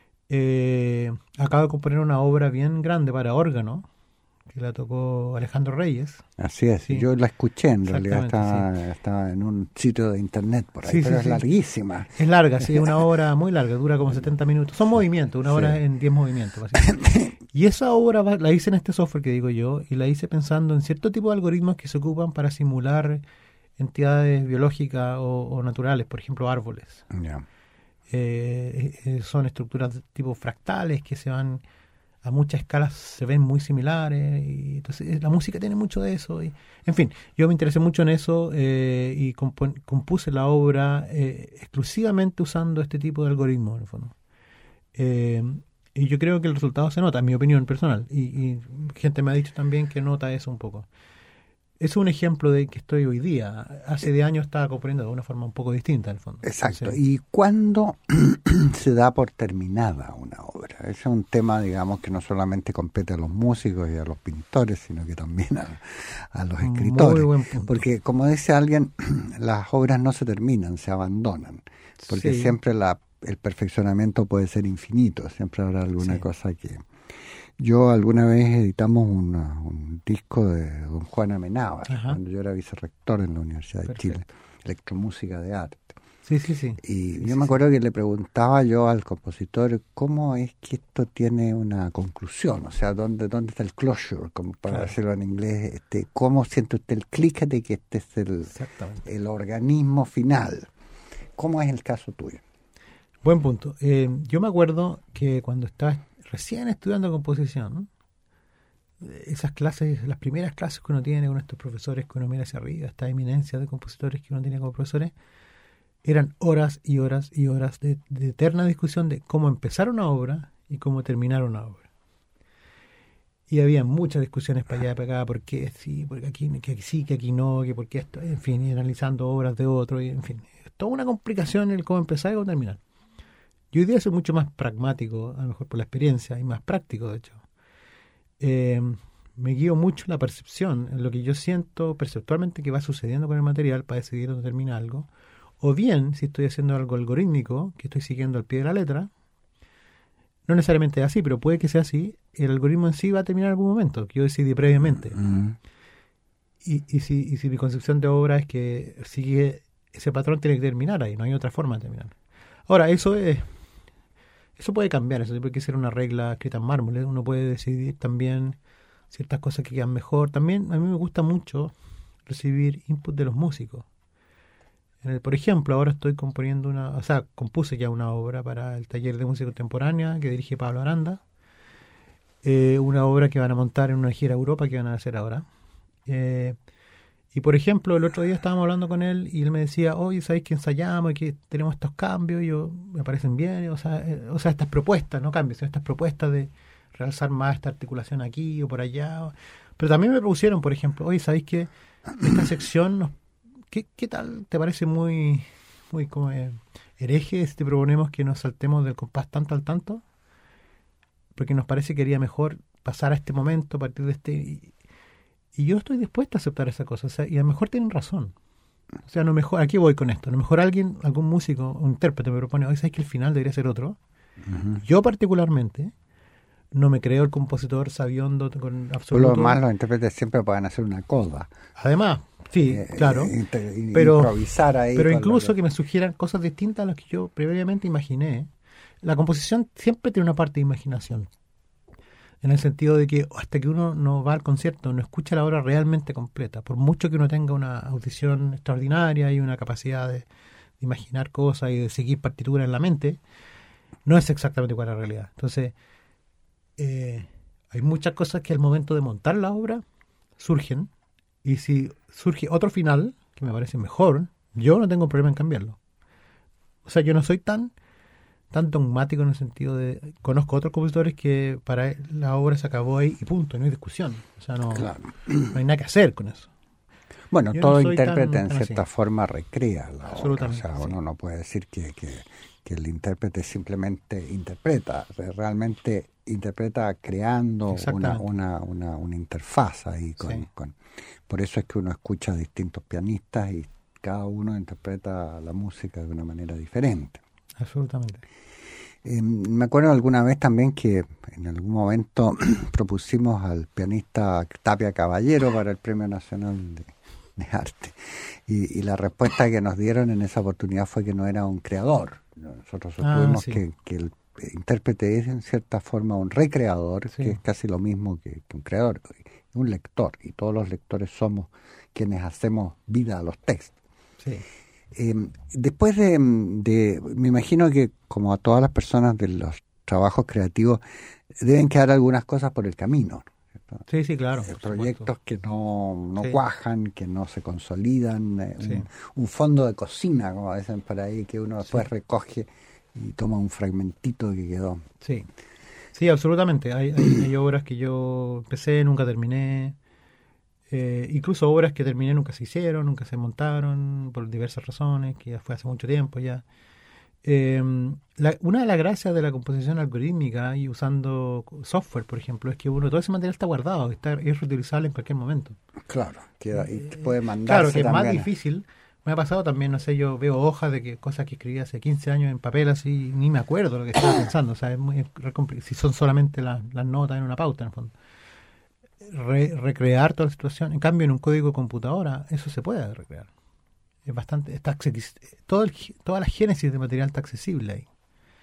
Eh, acabo de componer una obra bien grande para órgano, que la tocó Alejandro Reyes. Así es, sí. Yo la escuché, en realidad estaba, sí. estaba en un sitio de internet por ahí, sí, pero sí, es sí. larguísima. Es larga, sí, es una obra muy larga, dura como setenta minutos. Son movimientos, una sí. hora en diez movimientos, básicamente. Y esa obra la hice en este software que digo yo, y la hice pensando en cierto tipo de algoritmos que se ocupan para simular entidades biológicas o, o naturales, por ejemplo, árboles. Yeah. Eh, eh, son estructuras de tipo fractales que se van... a muchas escalas se ven muy similares, y entonces la música tiene mucho de eso. Y, en fin, yo me interesé mucho en eso eh, y compu- compuse la obra eh, exclusivamente usando este tipo de algoritmos, en el fondo. Eh, y yo creo que el resultado se nota, en mi opinión personal. Y, y gente me ha dicho también que nota eso un poco. Es un ejemplo de que estoy hoy día. Hace de años estaba componiendo de una forma un poco distinta, en el fondo. Exacto. Entonces, ¿y cuándo se da por terminada una obra? Ese es un tema, digamos, que no solamente compete a los músicos y a los pintores, sino que también a, a los escritores. Muy buen punto. Porque, como dice alguien, las obras no se terminan, se abandonan. Porque sí. siempre la, el perfeccionamiento puede ser infinito. Siempre habrá alguna sí. cosa que... Yo alguna vez editamos una, un disco de don Juan Amenábar, cuando yo era vicerrector en la Universidad Perfecto. de Chile, Electromúsica de Arte. Sí, sí, sí. Y sí, yo sí, me acuerdo sí. que le preguntaba yo al compositor cómo es que esto tiene una conclusión, o sea, dónde dónde está el closure, como para claro. decirlo en inglés, este, cómo siente usted el clic de que este es el, el organismo final. ¿Cómo es el caso tuyo? Buen punto. Eh, yo me acuerdo que cuando estaba recién estudiando composición, esas clases, las primeras clases que uno tiene con estos profesores que uno mira hacia arriba, estas eminencias de compositores que uno tiene como profesores, eran horas y horas y horas de, de eterna discusión de cómo empezar una obra y cómo terminar una obra. Y había muchas discusiones para allá, para acá, por qué sí, porque aquí, que aquí sí, que aquí no, que por qué esto, en fin, y analizando obras de otro, y en fin, toda una complicación el cómo empezar y cómo terminar. Yo hoy día soy mucho más pragmático, a lo mejor por la experiencia, y más práctico, de hecho. Eh, me guío mucho en la percepción, en lo que yo siento perceptualmente que va sucediendo con el material para decidir dónde termina algo. O bien, si estoy haciendo algo algorítmico, que estoy siguiendo al pie de la letra, no necesariamente es así, pero puede que sea así, el algoritmo en sí va a terminar en algún momento, que yo decidí previamente. Mm. Y, y, si, y si mi concepción de obra es que sigue ese patrón, tiene que terminar ahí, no hay otra forma de terminar. Ahora, eso es... Eso puede cambiar, eso puede ser una regla escrita en mármol, ¿eh? Uno puede decidir también ciertas cosas que quedan mejor. También a mí me gusta mucho recibir input de los músicos. En el, por ejemplo, ahora estoy componiendo una, o sea, compuse ya una obra para el taller de música contemporánea que dirige Pablo Aranda. Eh, una obra que van a montar en una gira a Europa que van a hacer ahora. Eh, Y, por ejemplo, el otro día estábamos hablando con él y él me decía, oye, ¿sabéis que ensayamos y que tenemos estos cambios? Y yo, me parecen bien, o sea, eh, o sea, estas propuestas, no cambios, sino estas propuestas de realzar más esta articulación aquí o por allá. Pero también me propusieron, por ejemplo, oye, ¿sabéis que esta sección nos ¿qué, qué tal? ¿Te parece muy, muy como eh, hereje si te proponemos que nos saltemos del compás tanto al tanto? Porque nos parece que sería mejor pasar a este momento, a partir de este... Y, y yo estoy dispuesto a aceptar esa cosa, o sea, y a lo mejor tienen razón. O sea, a lo mejor, aquí voy con esto, a lo mejor alguien, algún músico, un intérprete me propone, oye, ¿sabes que el final debería ser otro? Uh-huh. Yo particularmente no me creo el compositor sabiondo con absoluto. Por lo más los intérpretes siempre pueden hacer una coda. Además, sí, eh, claro. Inter, pero, improvisar ahí. Pero incluso que... que me sugieran cosas distintas a las que yo previamente imaginé. La composición siempre tiene una parte de imaginación. En el sentido de que hasta que uno no va al concierto, no escucha la obra realmente completa, por mucho que uno tenga una audición extraordinaria y una capacidad de, de imaginar cosas y de seguir partituras en la mente, no es exactamente igual a la realidad. Entonces, eh, hay muchas cosas que al momento de montar la obra surgen, y si surge otro final, que me parece mejor, yo no tengo problema en cambiarlo. O sea, yo no soy tan... tan dogmático en el sentido de... Conozco otros compositores que para la obra se acabó ahí y punto, no hay discusión. O sea, no, claro. no hay nada que hacer con eso. Bueno, Yo todo no intérprete tan, en tan cierta así. forma recrea la obra. O sea, uno sí. no puede decir que, que, que el intérprete simplemente interpreta. Realmente interpreta creando una, una, una, una interfaz ahí. Con, sí. con, por eso es que uno escucha a distintos pianistas y cada uno interpreta la música de una manera diferente. Absolutamente. Eh, me acuerdo alguna vez también que en algún momento propusimos al pianista Tapia Caballero para el Premio Nacional de, de Arte y, y la respuesta que nos dieron en esa oportunidad fue que no era un creador. Nosotros sostuvimos ah, sí. que, que el intérprete es en cierta forma un recreador, sí. que es casi lo mismo que, que un creador, un lector, y todos los lectores somos quienes hacemos vida a los textos. Sí. Eh, después de, de, me imagino que como a todas las personas de los trabajos creativos, deben quedar algunas cosas por el camino, ¿cierto? Sí, sí, claro. Eh, proyectos que no, no sí. cuajan, que no se consolidan, eh, sí. un, un fondo de cocina, como dicen por ahí, que uno después sí. recoge y toma un fragmentito que quedó. Sí, sí, absolutamente. Hay, hay, hay obras que yo empecé, nunca terminé. Eh, incluso obras que terminé nunca se hicieron, nunca se montaron por diversas razones, que ya fue hace mucho tiempo ya. Eh, la, una de las gracias de la composición algorítmica y usando software, por ejemplo, es que uno todo ese material está guardado, está, es reutilizable en cualquier momento. Claro, queda, y puede mandarse. Claro, que es también. más difícil. Me ha pasado también, no sé, yo veo hojas de que cosas que escribí hace quince años en papel así, ni me acuerdo lo que estaba pensando. O sea, es muy complicado. Si son solamente las, las notas en una pauta, en el fondo. Re, recrear toda la situación. En cambio, en un código de computadora, eso se puede recrear. Es bastante, está todo el, toda la génesis de material está accesible ahí.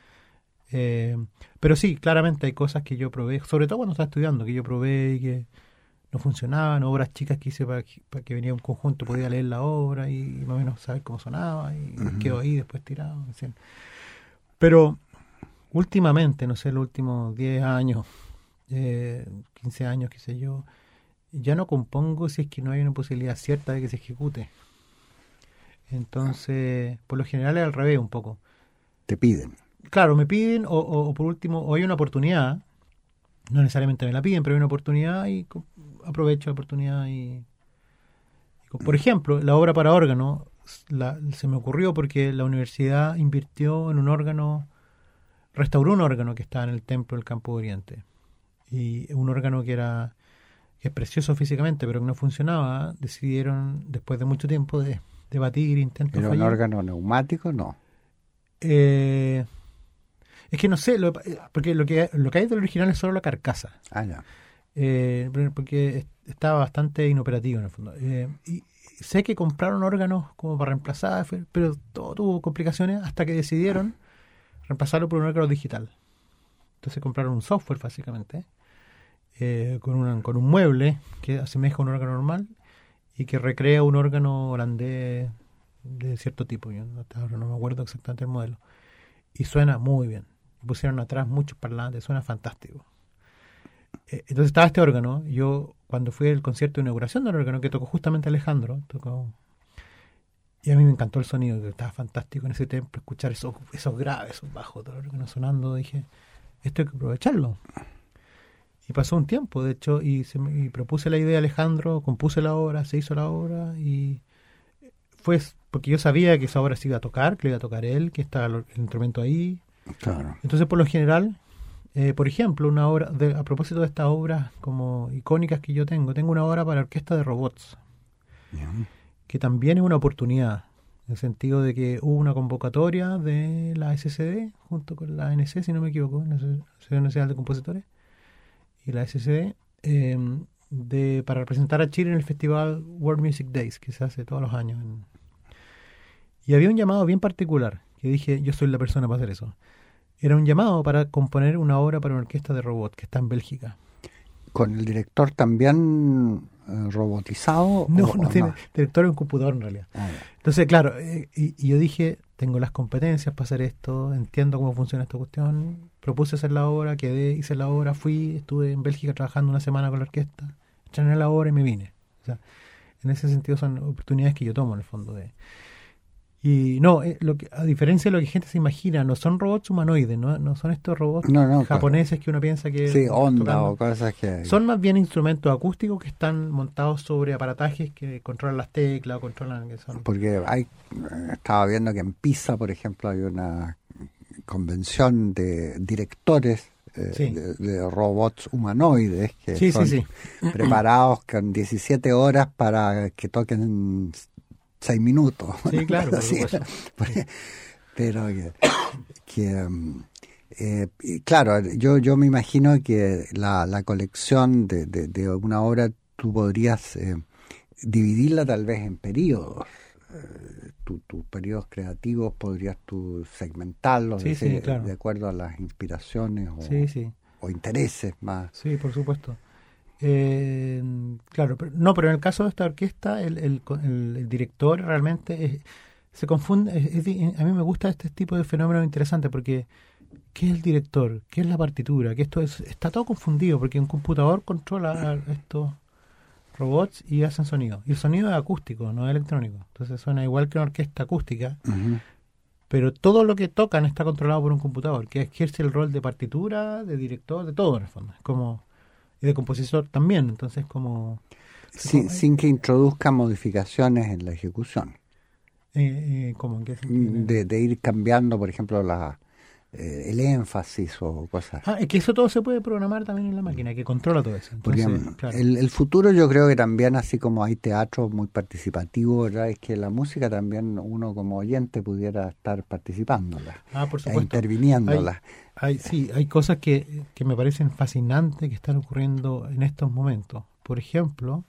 Eh, pero sí, claramente hay cosas que yo probé, sobre todo cuando estaba estudiando, que yo probé y que no funcionaban, obras chicas que hice para, para que venía un conjunto, podía leer la obra y más o menos saber cómo sonaba y uh-huh. quedó ahí después tirado. ¿Sí? Pero últimamente, no sé, los últimos diez años, Eh, quince años, qué sé yo, ya no compongo si es que no hay una posibilidad cierta de que se ejecute. Entonces, por lo general es al revés un poco. Te piden. Claro, me piden o, o, o por último, o hay una oportunidad, no necesariamente me la piden, pero hay una oportunidad y aprovecho la oportunidad y, y por ejemplo, la obra para órgano la, se me ocurrió porque la universidad invirtió en un órgano, restauró un órgano que estaba en el templo del Campo de Oriente. Y un órgano que era que es precioso físicamente pero que no funcionaba, decidieron después de mucho tiempo de debatir, intentos ¿Era fallir. un órgano neumático? No. Eh, es que no sé, lo, porque lo que lo que hay del original es solo la carcasa. Ah, ya. Eh, porque estaba bastante inoperativo en el fondo. Eh, y sé que compraron órganos como para reemplazar, pero todo tuvo complicaciones hasta que decidieron reemplazarlo por un órgano digital. Entonces compraron un software básicamente eh, con, una, con un mueble que asemeja un órgano normal y que recrea un órgano holandés de cierto tipo. Yo ahora no me acuerdo exactamente el modelo. Y suena muy bien. Pusieron atrás muchos parlantes, suena fantástico. Eh, entonces estaba este órgano. Yo cuando fui al concierto de inauguración del órgano que tocó justamente Alejandro, tocó, y a mí me encantó el sonido, que estaba fantástico en ese templo, escuchar esos, esos graves, esos bajos, todo el órgano sonando, dije... esto hay que aprovecharlo. Y pasó un tiempo, de hecho, y, se me, y propuse la idea a Alejandro, compuse la obra, se hizo la obra y fue porque yo sabía que esa obra se iba a tocar, que lo iba a tocar él, que estaba el instrumento ahí. Claro. Entonces, por lo general, eh, por ejemplo, una obra, de, a propósito de estas obras como icónicas que yo tengo, tengo una obra para orquesta de robots, Bien. que también es una oportunidad, en el sentido de que hubo una convocatoria de la S C D, junto con la A N C, si no me equivoco, la Asociación Nacional de Compositores, y la S C D, eh, de, para representar a Chile en el festival World Music Days, que se hace todos los años. En... Y había un llamado bien particular, que dije, yo soy la persona para hacer eso. Era un llamado para componer una obra para una orquesta de robots, que está en Bélgica. ¿Con el director también eh, robotizado? No, o, no o tiene, no? director es un computador en realidad. Ah, ya. Entonces, claro, eh, y, y yo dije, tengo las competencias para hacer esto, entiendo cómo funciona esta cuestión, propuse hacer la obra, quedé, hice la obra, fui, estuve en Bélgica trabajando una semana con la orquesta, estrené la obra y me vine. O sea, en ese sentido son oportunidades que yo tomo en el fondo de... Y no, eh, lo que, a diferencia de lo que gente se imagina, no son robots humanoides, no, no son estos robots No, no, japoneses claro. que uno piensa que... Sí, onda tocando. o cosas que... Son más bien instrumentos acústicos que están montados sobre aparatajes que controlan las teclas o controlan... que son Porque hay, eh, estaba viendo que en Pisa, por ejemplo, hay una convención de directores eh, Sí. de, de robots humanoides que Sí, son sí, sí. preparados con diecisiete horas para que toquen seis minutos. Sí, claro, por Así, supuesto. pero que, que, um, eh, y claro, yo yo me imagino que la, la colección de, de, de una obra tú podrías eh, dividirla tal vez en periodos. Eh, tu- tus periodos creativos podrías tú segmentarlos, Sí, es decir, sí, claro. de acuerdo a las inspiraciones o, Sí, sí. o intereses más. Sí, por supuesto. Eh, claro, pero, no, pero en el caso de esta orquesta, el, el, el- el director realmente es- se confunde. es- es di- a mí me gusta este tipo de fenómeno interesante porque ¿qué es el director? ¿Qué es la partitura? Que esto es, está todo confundido porque un computador controla a estos robots y hacen sonido. Y el sonido es acústico, no es electrónico. Entonces suena igual que una orquesta acústica, Ujú. pero todo lo que tocan está controlado por un computador, que ejerce el rol de partitura, de director, de todo en el fondo. Es como, y de compositor también, entonces como... Sin, como- sin que introduzca modificaciones en la ejecución. eh, eh, ¿cómo? ¿En qué sentido? De, de ir cambiando, por ejemplo, la, eh, el énfasis o cosas. Ah, es que eso todo se puede programar también en la máquina, que controla todo eso. Porque Entonces, claro. el, el futuro yo creo que también, así como hay teatro muy participativo, ¿verdad? Es que la música también uno como oyente pudiera estar participándola, Ah, por e supuesto. interviniéndola. Hay, sí, hay cosas que, que me parecen fascinantes que están ocurriendo en estos momentos. Por ejemplo,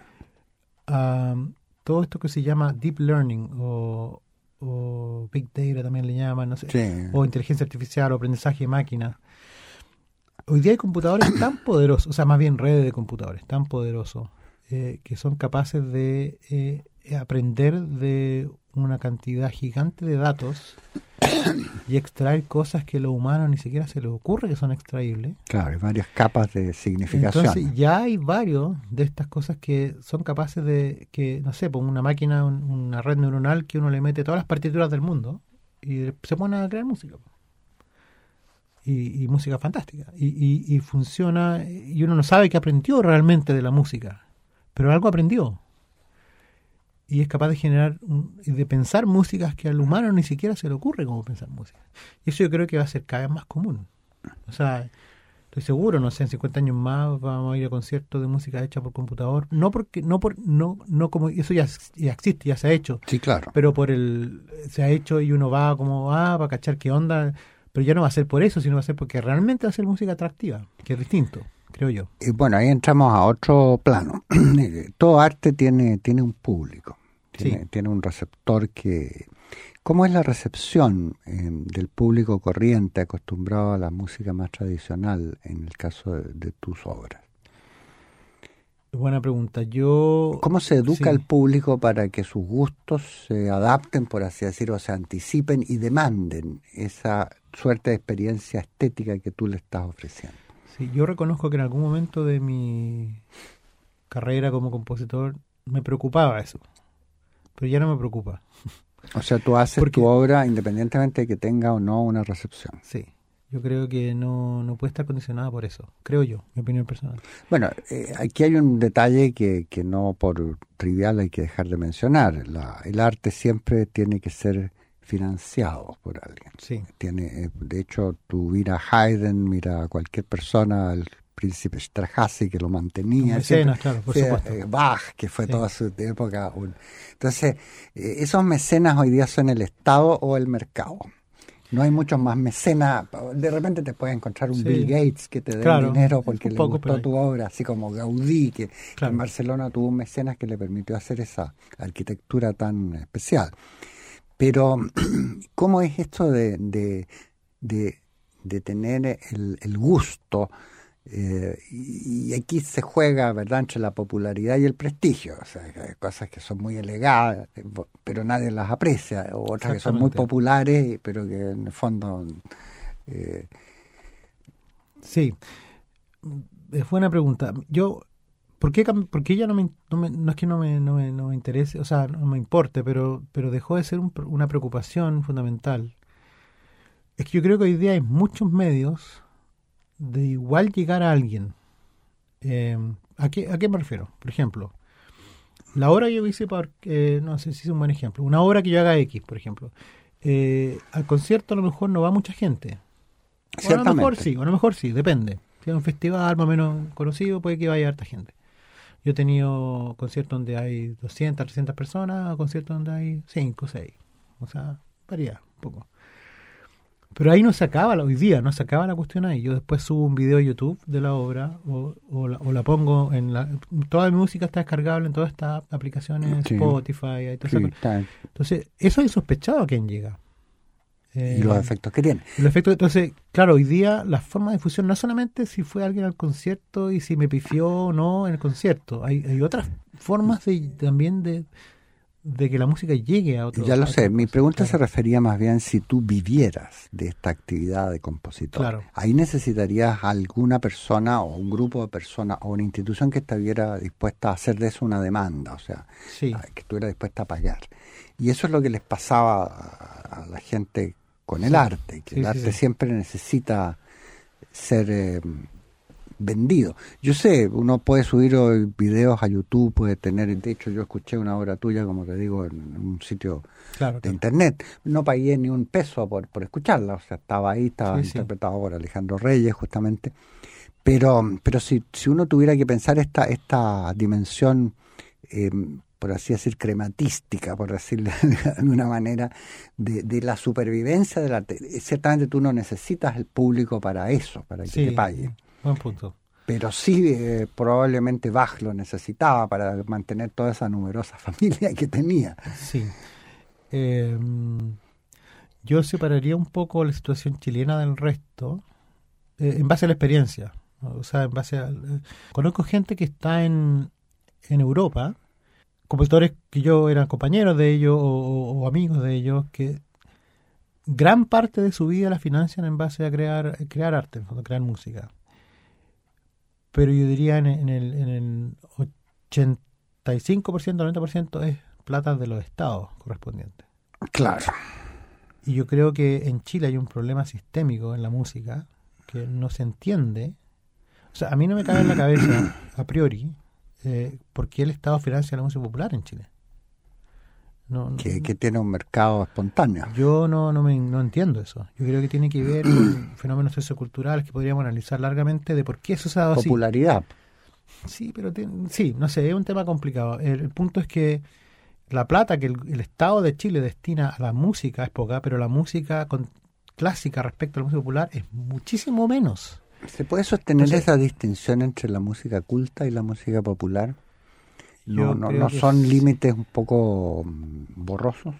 am, todo esto que se llama deep learning o, o big data también le llaman, no sé, Sí. o inteligencia artificial o aprendizaje de máquina. Hoy día hay computadores tan poderosos, o sea, más bien redes de computadores tan poderosos eh, que son capaces de eh, aprender de una cantidad gigante de datos y extraer cosas que a los humanos ni siquiera se les ocurre que son extraíbles. Claro, hay varias capas de significación. Entonces ya hay varios de estas cosas que son capaces de, que no sé, pongo una máquina, un- una red neuronal que uno le mete todas las partituras del mundo y se pone a crear música. Y, y música fantástica. Y, y, y funciona, y uno no sabe qué aprendió realmente de la música, pero algo aprendió. Y es capaz de generar, un- de pensar músicas que al humano ni siquiera se le ocurre cómo pensar música. Y eso yo creo que va a ser cada vez más común. O sea, estoy seguro, no sé, en cincuenta años más vamos a ir a conciertos de música hecha por computador. No porque, no por, no, no como, eso ya, ya existe, ya se ha hecho. Sí, claro. Pero por el, se ha hecho y uno va como, ah, para cachar qué onda. Pero ya no va a ser por eso, sino va a ser porque realmente va a ser música atractiva, que es distinto, creo yo. Y bueno, ahí entramos a otro plano. Todo arte tiene, tiene un público, tiene, Sí. tiene un receptor que... ¿Cómo es la recepción eh, del público corriente acostumbrado a la música más tradicional en el caso de, de tus obras? Buena pregunta. Yo... ¿Cómo se educa sí. al público para que sus gustos se adapten, por así decirlo, o se anticipen y demanden esa suerte de experiencia estética que tú le estás ofreciendo? Sí, yo reconozco que en algún momento de mi carrera como compositor me preocupaba eso, pero ya no me preocupa. O sea, tú haces Porque- tu obra independientemente de que tenga o no una recepción. Sí, Yo creo que no, no puede estar condicionada por eso, creo yo, mi opinión personal. Bueno, eh, aquí hay un detalle que, que no por trivial hay que dejar de mencionar. La, el arte siempre tiene que ser financiado por alguien. Sí. Tiene, de hecho, tú mira a Haydn, mira a cualquier persona, el príncipe Esterházy que lo mantenía. Mecenas, claro, por sí, supuesto. Eh, Bach, que fue Sí. toda su época. Un, entonces, eh, esos mecenas hoy día son el Estado o el mercado. No hay muchos más mecenas. De repente te puedes encontrar un Sí. Bill Gates que te dé Claro. dinero porque Un le poco, gustó pero hay. tu obra, así como Gaudí, que, que Claro. en Barcelona tuvo un mecenas que le permitió hacer esa arquitectura tan especial. Pero, ¿cómo es esto de, de, de, de tener el, el gusto? Eh, y, y aquí se juega, ¿verdad?, entre la popularidad y el prestigio. O sea, hay cosas que son muy elegadas, pero nadie las aprecia, o otras que son muy Exactamente. populares, pero que en el fondo... Eh, Sí, es buena pregunta. Yo, ¿por qué, cam- por qué ya no me, no me- no es que no me, no me, no me interese, o sea, no me importe, pero, pero dejó de ser un pro- una preocupación fundamental? Es que yo creo que hoy día hay muchos medios de igual llegar a alguien. Eh, ¿a qué, ¿A qué me refiero? Por ejemplo, la obra que yo hice, por, eh, no sé si es un buen ejemplo, una obra que yo haga X, por ejemplo, eh, al concierto a lo mejor no va mucha gente. O a lo mejor sí, o a lo mejor sí, depende. Si es un festival más o menos conocido, puede que vaya harta gente. Yo he tenido conciertos donde hay doscientas, trescientas personas, o conciertos donde hay cinco, seis. O sea, varía un poco. Pero ahí no se acaba, la- hoy día no se acaba la cuestión ahí. Yo después subo un video a YouTube de la obra o, o, la, o la pongo en la... Toda mi música está descargable en todas estas aplicaciones, Sí. Spotify, y todo sí, eso. está- Entonces, eso es insospechado a quién llega. Eh, y los efectos que tiene. el efecto, entonces, claro, hoy día la forma de difusión no es solamente si fue alguien al concierto y si me pifió o no en el concierto. Hay, hay otras formas de, también de, de que la música llegue a otros. Ya lo a sé, otras mi cosas. pregunta se Claro. refería más bien si tú vivieras de esta actividad de compositor. Claro. Ahí necesitarías alguna persona o un grupo de personas o una institución que estuviera dispuesta a hacer de eso una demanda, o sea, Sí, que estuviera dispuesta a pagar. Y eso es lo que les pasaba a, a la gente con el Sí. arte, que Sí, el sí, arte sí. siempre necesita ser eh, vendido. Yo sé, uno puede subir hoy videos a YouTube, puede tener, de hecho yo escuché una obra tuya, como te digo, en un sitio claro. de claro. internet. No pagué ni un peso por, por escucharla, o sea, estaba ahí, estaba Sí, sí. interpretado por Alejandro Reyes, justamente. Pero, pero si, si uno tuviera que pensar esta, esta dimensión, eh, por así decir, crematística, por decirlo de alguna manera, de, de la supervivencia del arte, ciertamente tú no necesitas el público para eso, para que Sí, te pague. buen punto. Pero sí, eh, probablemente Bach lo necesitaba para mantener toda esa numerosa familia que tenía. Sí. Eh, yo separaría un poco la situación chilena del resto eh, en base a la experiencia. O sea, en base a... eh, conozco gente que está en, en Europa, compositores que yo era compañeros de ellos o, o- o amigos de ellos, que gran parte de su vida la financian en base a crear, crear arte, en fondo, crear música. Pero yo diría en, en el, en el ochenta y cinco por ciento, noventa por ciento es plata de los estados correspondientes. Claro. Y yo creo que en Chile hay un problema sistémico en la música que no se entiende. O sea, a mí no me cabe en la cabeza, a priori, eh, por qué el Estado financia la música popular en Chile. No, no- Que, que tiene un mercado espontáneo. Yo no, no, me, no entiendo eso. Yo creo que tiene que ver con fenómenos socioculturales que podríamos analizar largamente de por qué eso se ha dado así. Popularidad. Sí, pero tiene- sí, no sé, es un tema complicado. El, el punto es que la plata que el, el Estado de Chile destina a la música es poca, pero la música con, clásica respecto a la música popular es muchísimo menos. ¿Se puede sostener Entonces- esa distinción entre la música culta y la música popular? No, Yo no, creo no que son es- límites un poco mm, borrosos.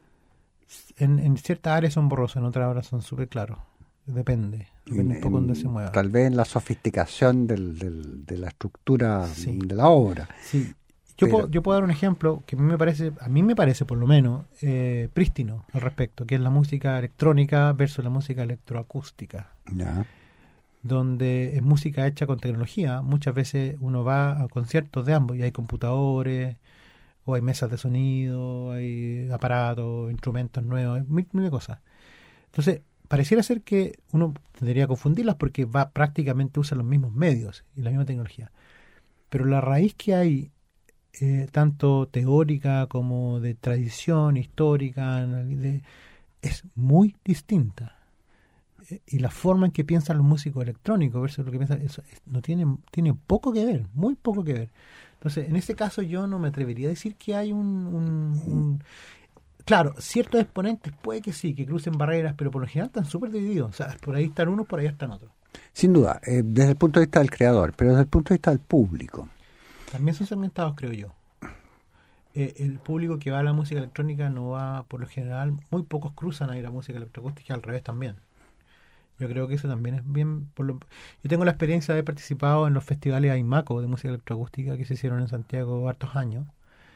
En, en ciertas áreas son borrosos, en otras áreas son súper claros. Depende, depende un poco En- dónde se mueva. Tal vez en la sofisticación del, del- de la estructura Sí. de la obra. Sí. Yo, Pero- puedo, yo puedo dar un ejemplo que a mí me parece, a mí me parece por lo menos, eh, prístino al respecto, que es la música electrónica versus la música electroacústica, Ya. donde es música hecha con tecnología. Muchas veces uno va a conciertos de ambos y hay computadores, o hay mesas de sonido, hay aparatos, instrumentos nuevos, hay mil, mil de cosas. Entonces, pareciera ser que uno tendría que confundirlas porque va prácticamente usa los mismos medios y la misma tecnología. Pero la raíz que hay, eh, tanto teórica como de tradición histórica, de, es muy distinta. Eh, y la forma en que piensan los músicos electrónicos versus lo que piensan, eso es, no tiene, tiene poco que ver, muy poco que ver. Entonces, en ese caso yo no me atrevería a decir que hay un... un, un Claro, ciertos exponentes puede que sí, que crucen barreras, pero por lo general están súper divididos. O sea, por ahí están unos, por ahí están otros. Sin duda, eh, desde el punto de vista del creador, pero desde el punto de vista del público. También son segmentados, creo yo. Eh, el público que va a la música electrónica no va, por lo general, muy pocos cruzan a ir a música electroacústica, al revés también. Yo creo que eso también es bien... Por lo, yo tengo la experiencia de haber participado en los festivales AIMACO de música electroacústica que se hicieron en Santiago hartos años.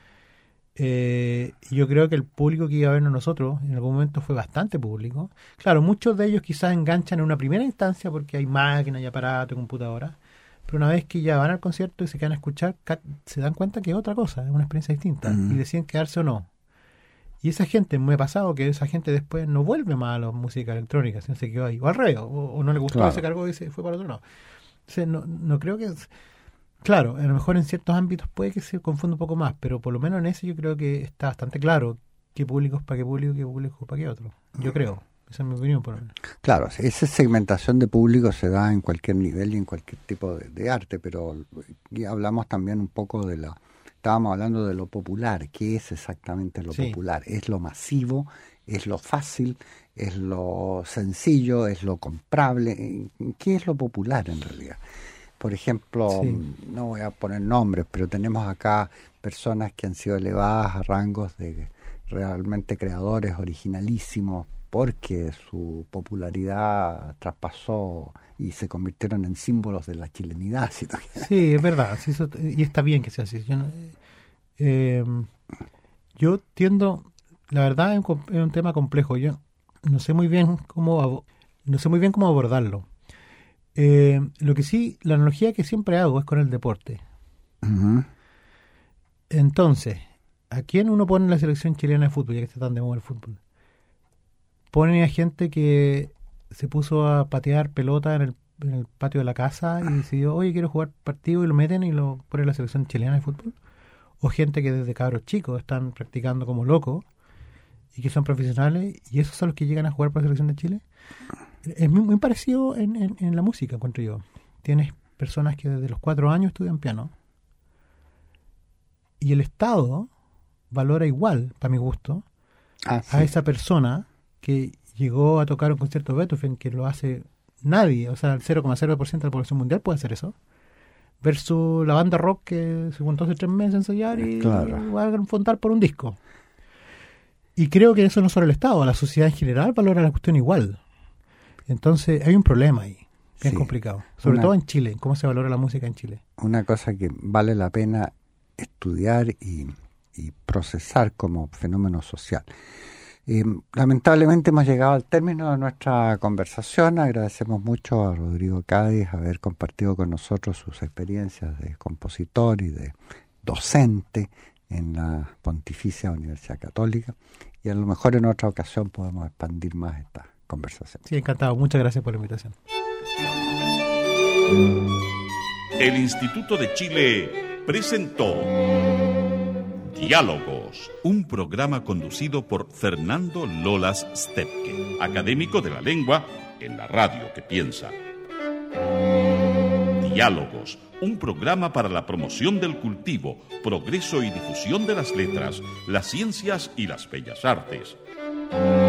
Eh, yo creo que el público que iba a vernos nosotros en algún momento fue bastante público. Claro, muchos de ellos quizás enganchan en una primera instancia porque hay máquinas y aparatos y computadoras, pero una vez que ya van al concierto y se quedan a escuchar, se dan cuenta que es otra cosa, es una experiencia distinta, uh-huh. y deciden quedarse o no. Y esa gente, me ha pasado que esa gente después no vuelve más a la música electrónica, sino se quedó ahí, o al revés, o, o no le gustó, claro. Se cargó y se fue para otro lado. Entonces, no, no creo que... Claro, a lo mejor en ciertos ámbitos puede que se confunda un poco más, pero por lo menos en ese yo creo que está bastante claro qué público es para qué público, qué público es para qué otro. Yo creo, esa es mi opinión por lo menos. Claro, esa segmentación de público se da en cualquier nivel y en cualquier tipo de, de arte, pero ya hablamos también un poco de la... Estábamos hablando de lo popular. ¿Qué es exactamente lo sí. popular? ¿Es lo masivo? ¿Es lo fácil? ¿Es lo sencillo? ¿Es lo comprable? ¿Qué es lo popular en realidad? Por ejemplo, sí. no voy a poner nombres, pero tenemos acá personas que han sido elevadas a rangos de realmente creadores originalísimos porque su popularidad traspasó y se convirtieron en símbolos de la chilenidad. ¿Sí? Sí, es verdad, sí, eso, y está bien que sea así. Yo, eh, yo tiendo, la verdad es un, es un tema complejo. Yo no sé muy bien cómo, no sé muy bien cómo abordarlo. Eh, lo que sí, la analogía que siempre hago es con el deporte. Uh-huh. Entonces, ¿a quién uno pone en la selección chilena de fútbol, ya que está tan de moda el fútbol? Ponen a gente que se puso a patear pelota en el, en el patio de la casa y decidió, oye, quiero jugar partido, y lo meten y lo ponen en la selección chilena de fútbol. O gente que desde cabros chicos están practicando como locos y que son profesionales, y esos son los que llegan a jugar por la selección de Chile. Es muy, muy parecido en, en, en la música, encuentro yo. Tienes personas que desde los cuatro años estudian piano y el Estado valora igual, para mi gusto, ah, sí. a esa persona que llegó a tocar un concierto de Beethoven, que lo hace nadie, o sea, el cero coma cero por ciento de la población mundial puede hacer eso, versus la banda rock que se juntó hace tres meses a ensayar y claro. va a enfrentar por un disco. Y creo que eso no solo el Estado, la sociedad en general valora la cuestión igual. Entonces hay un problema ahí, bien sí, complicado, sobre una, todo en Chile, cómo se valora la música en Chile. Una cosa que vale la pena estudiar y, y procesar como fenómeno social. Eh, lamentablemente hemos llegado al término de nuestra conversación. Agradecemos mucho a Rodrigo Cádiz haber compartido con nosotros sus experiencias de compositor y de docente en la Pontificia Universidad Católica, y a lo mejor en otra ocasión podemos expandir más esta conversación. Sí, encantado. Muchas gracias por la invitación. El Instituto de Chile presentó Diálogos, un programa conducido por Fernando Lolas Stepke, académico de la lengua en la radio que piensa. Diálogos, un programa para la promoción del cultivo, progreso y difusión de las letras, las ciencias y las bellas artes.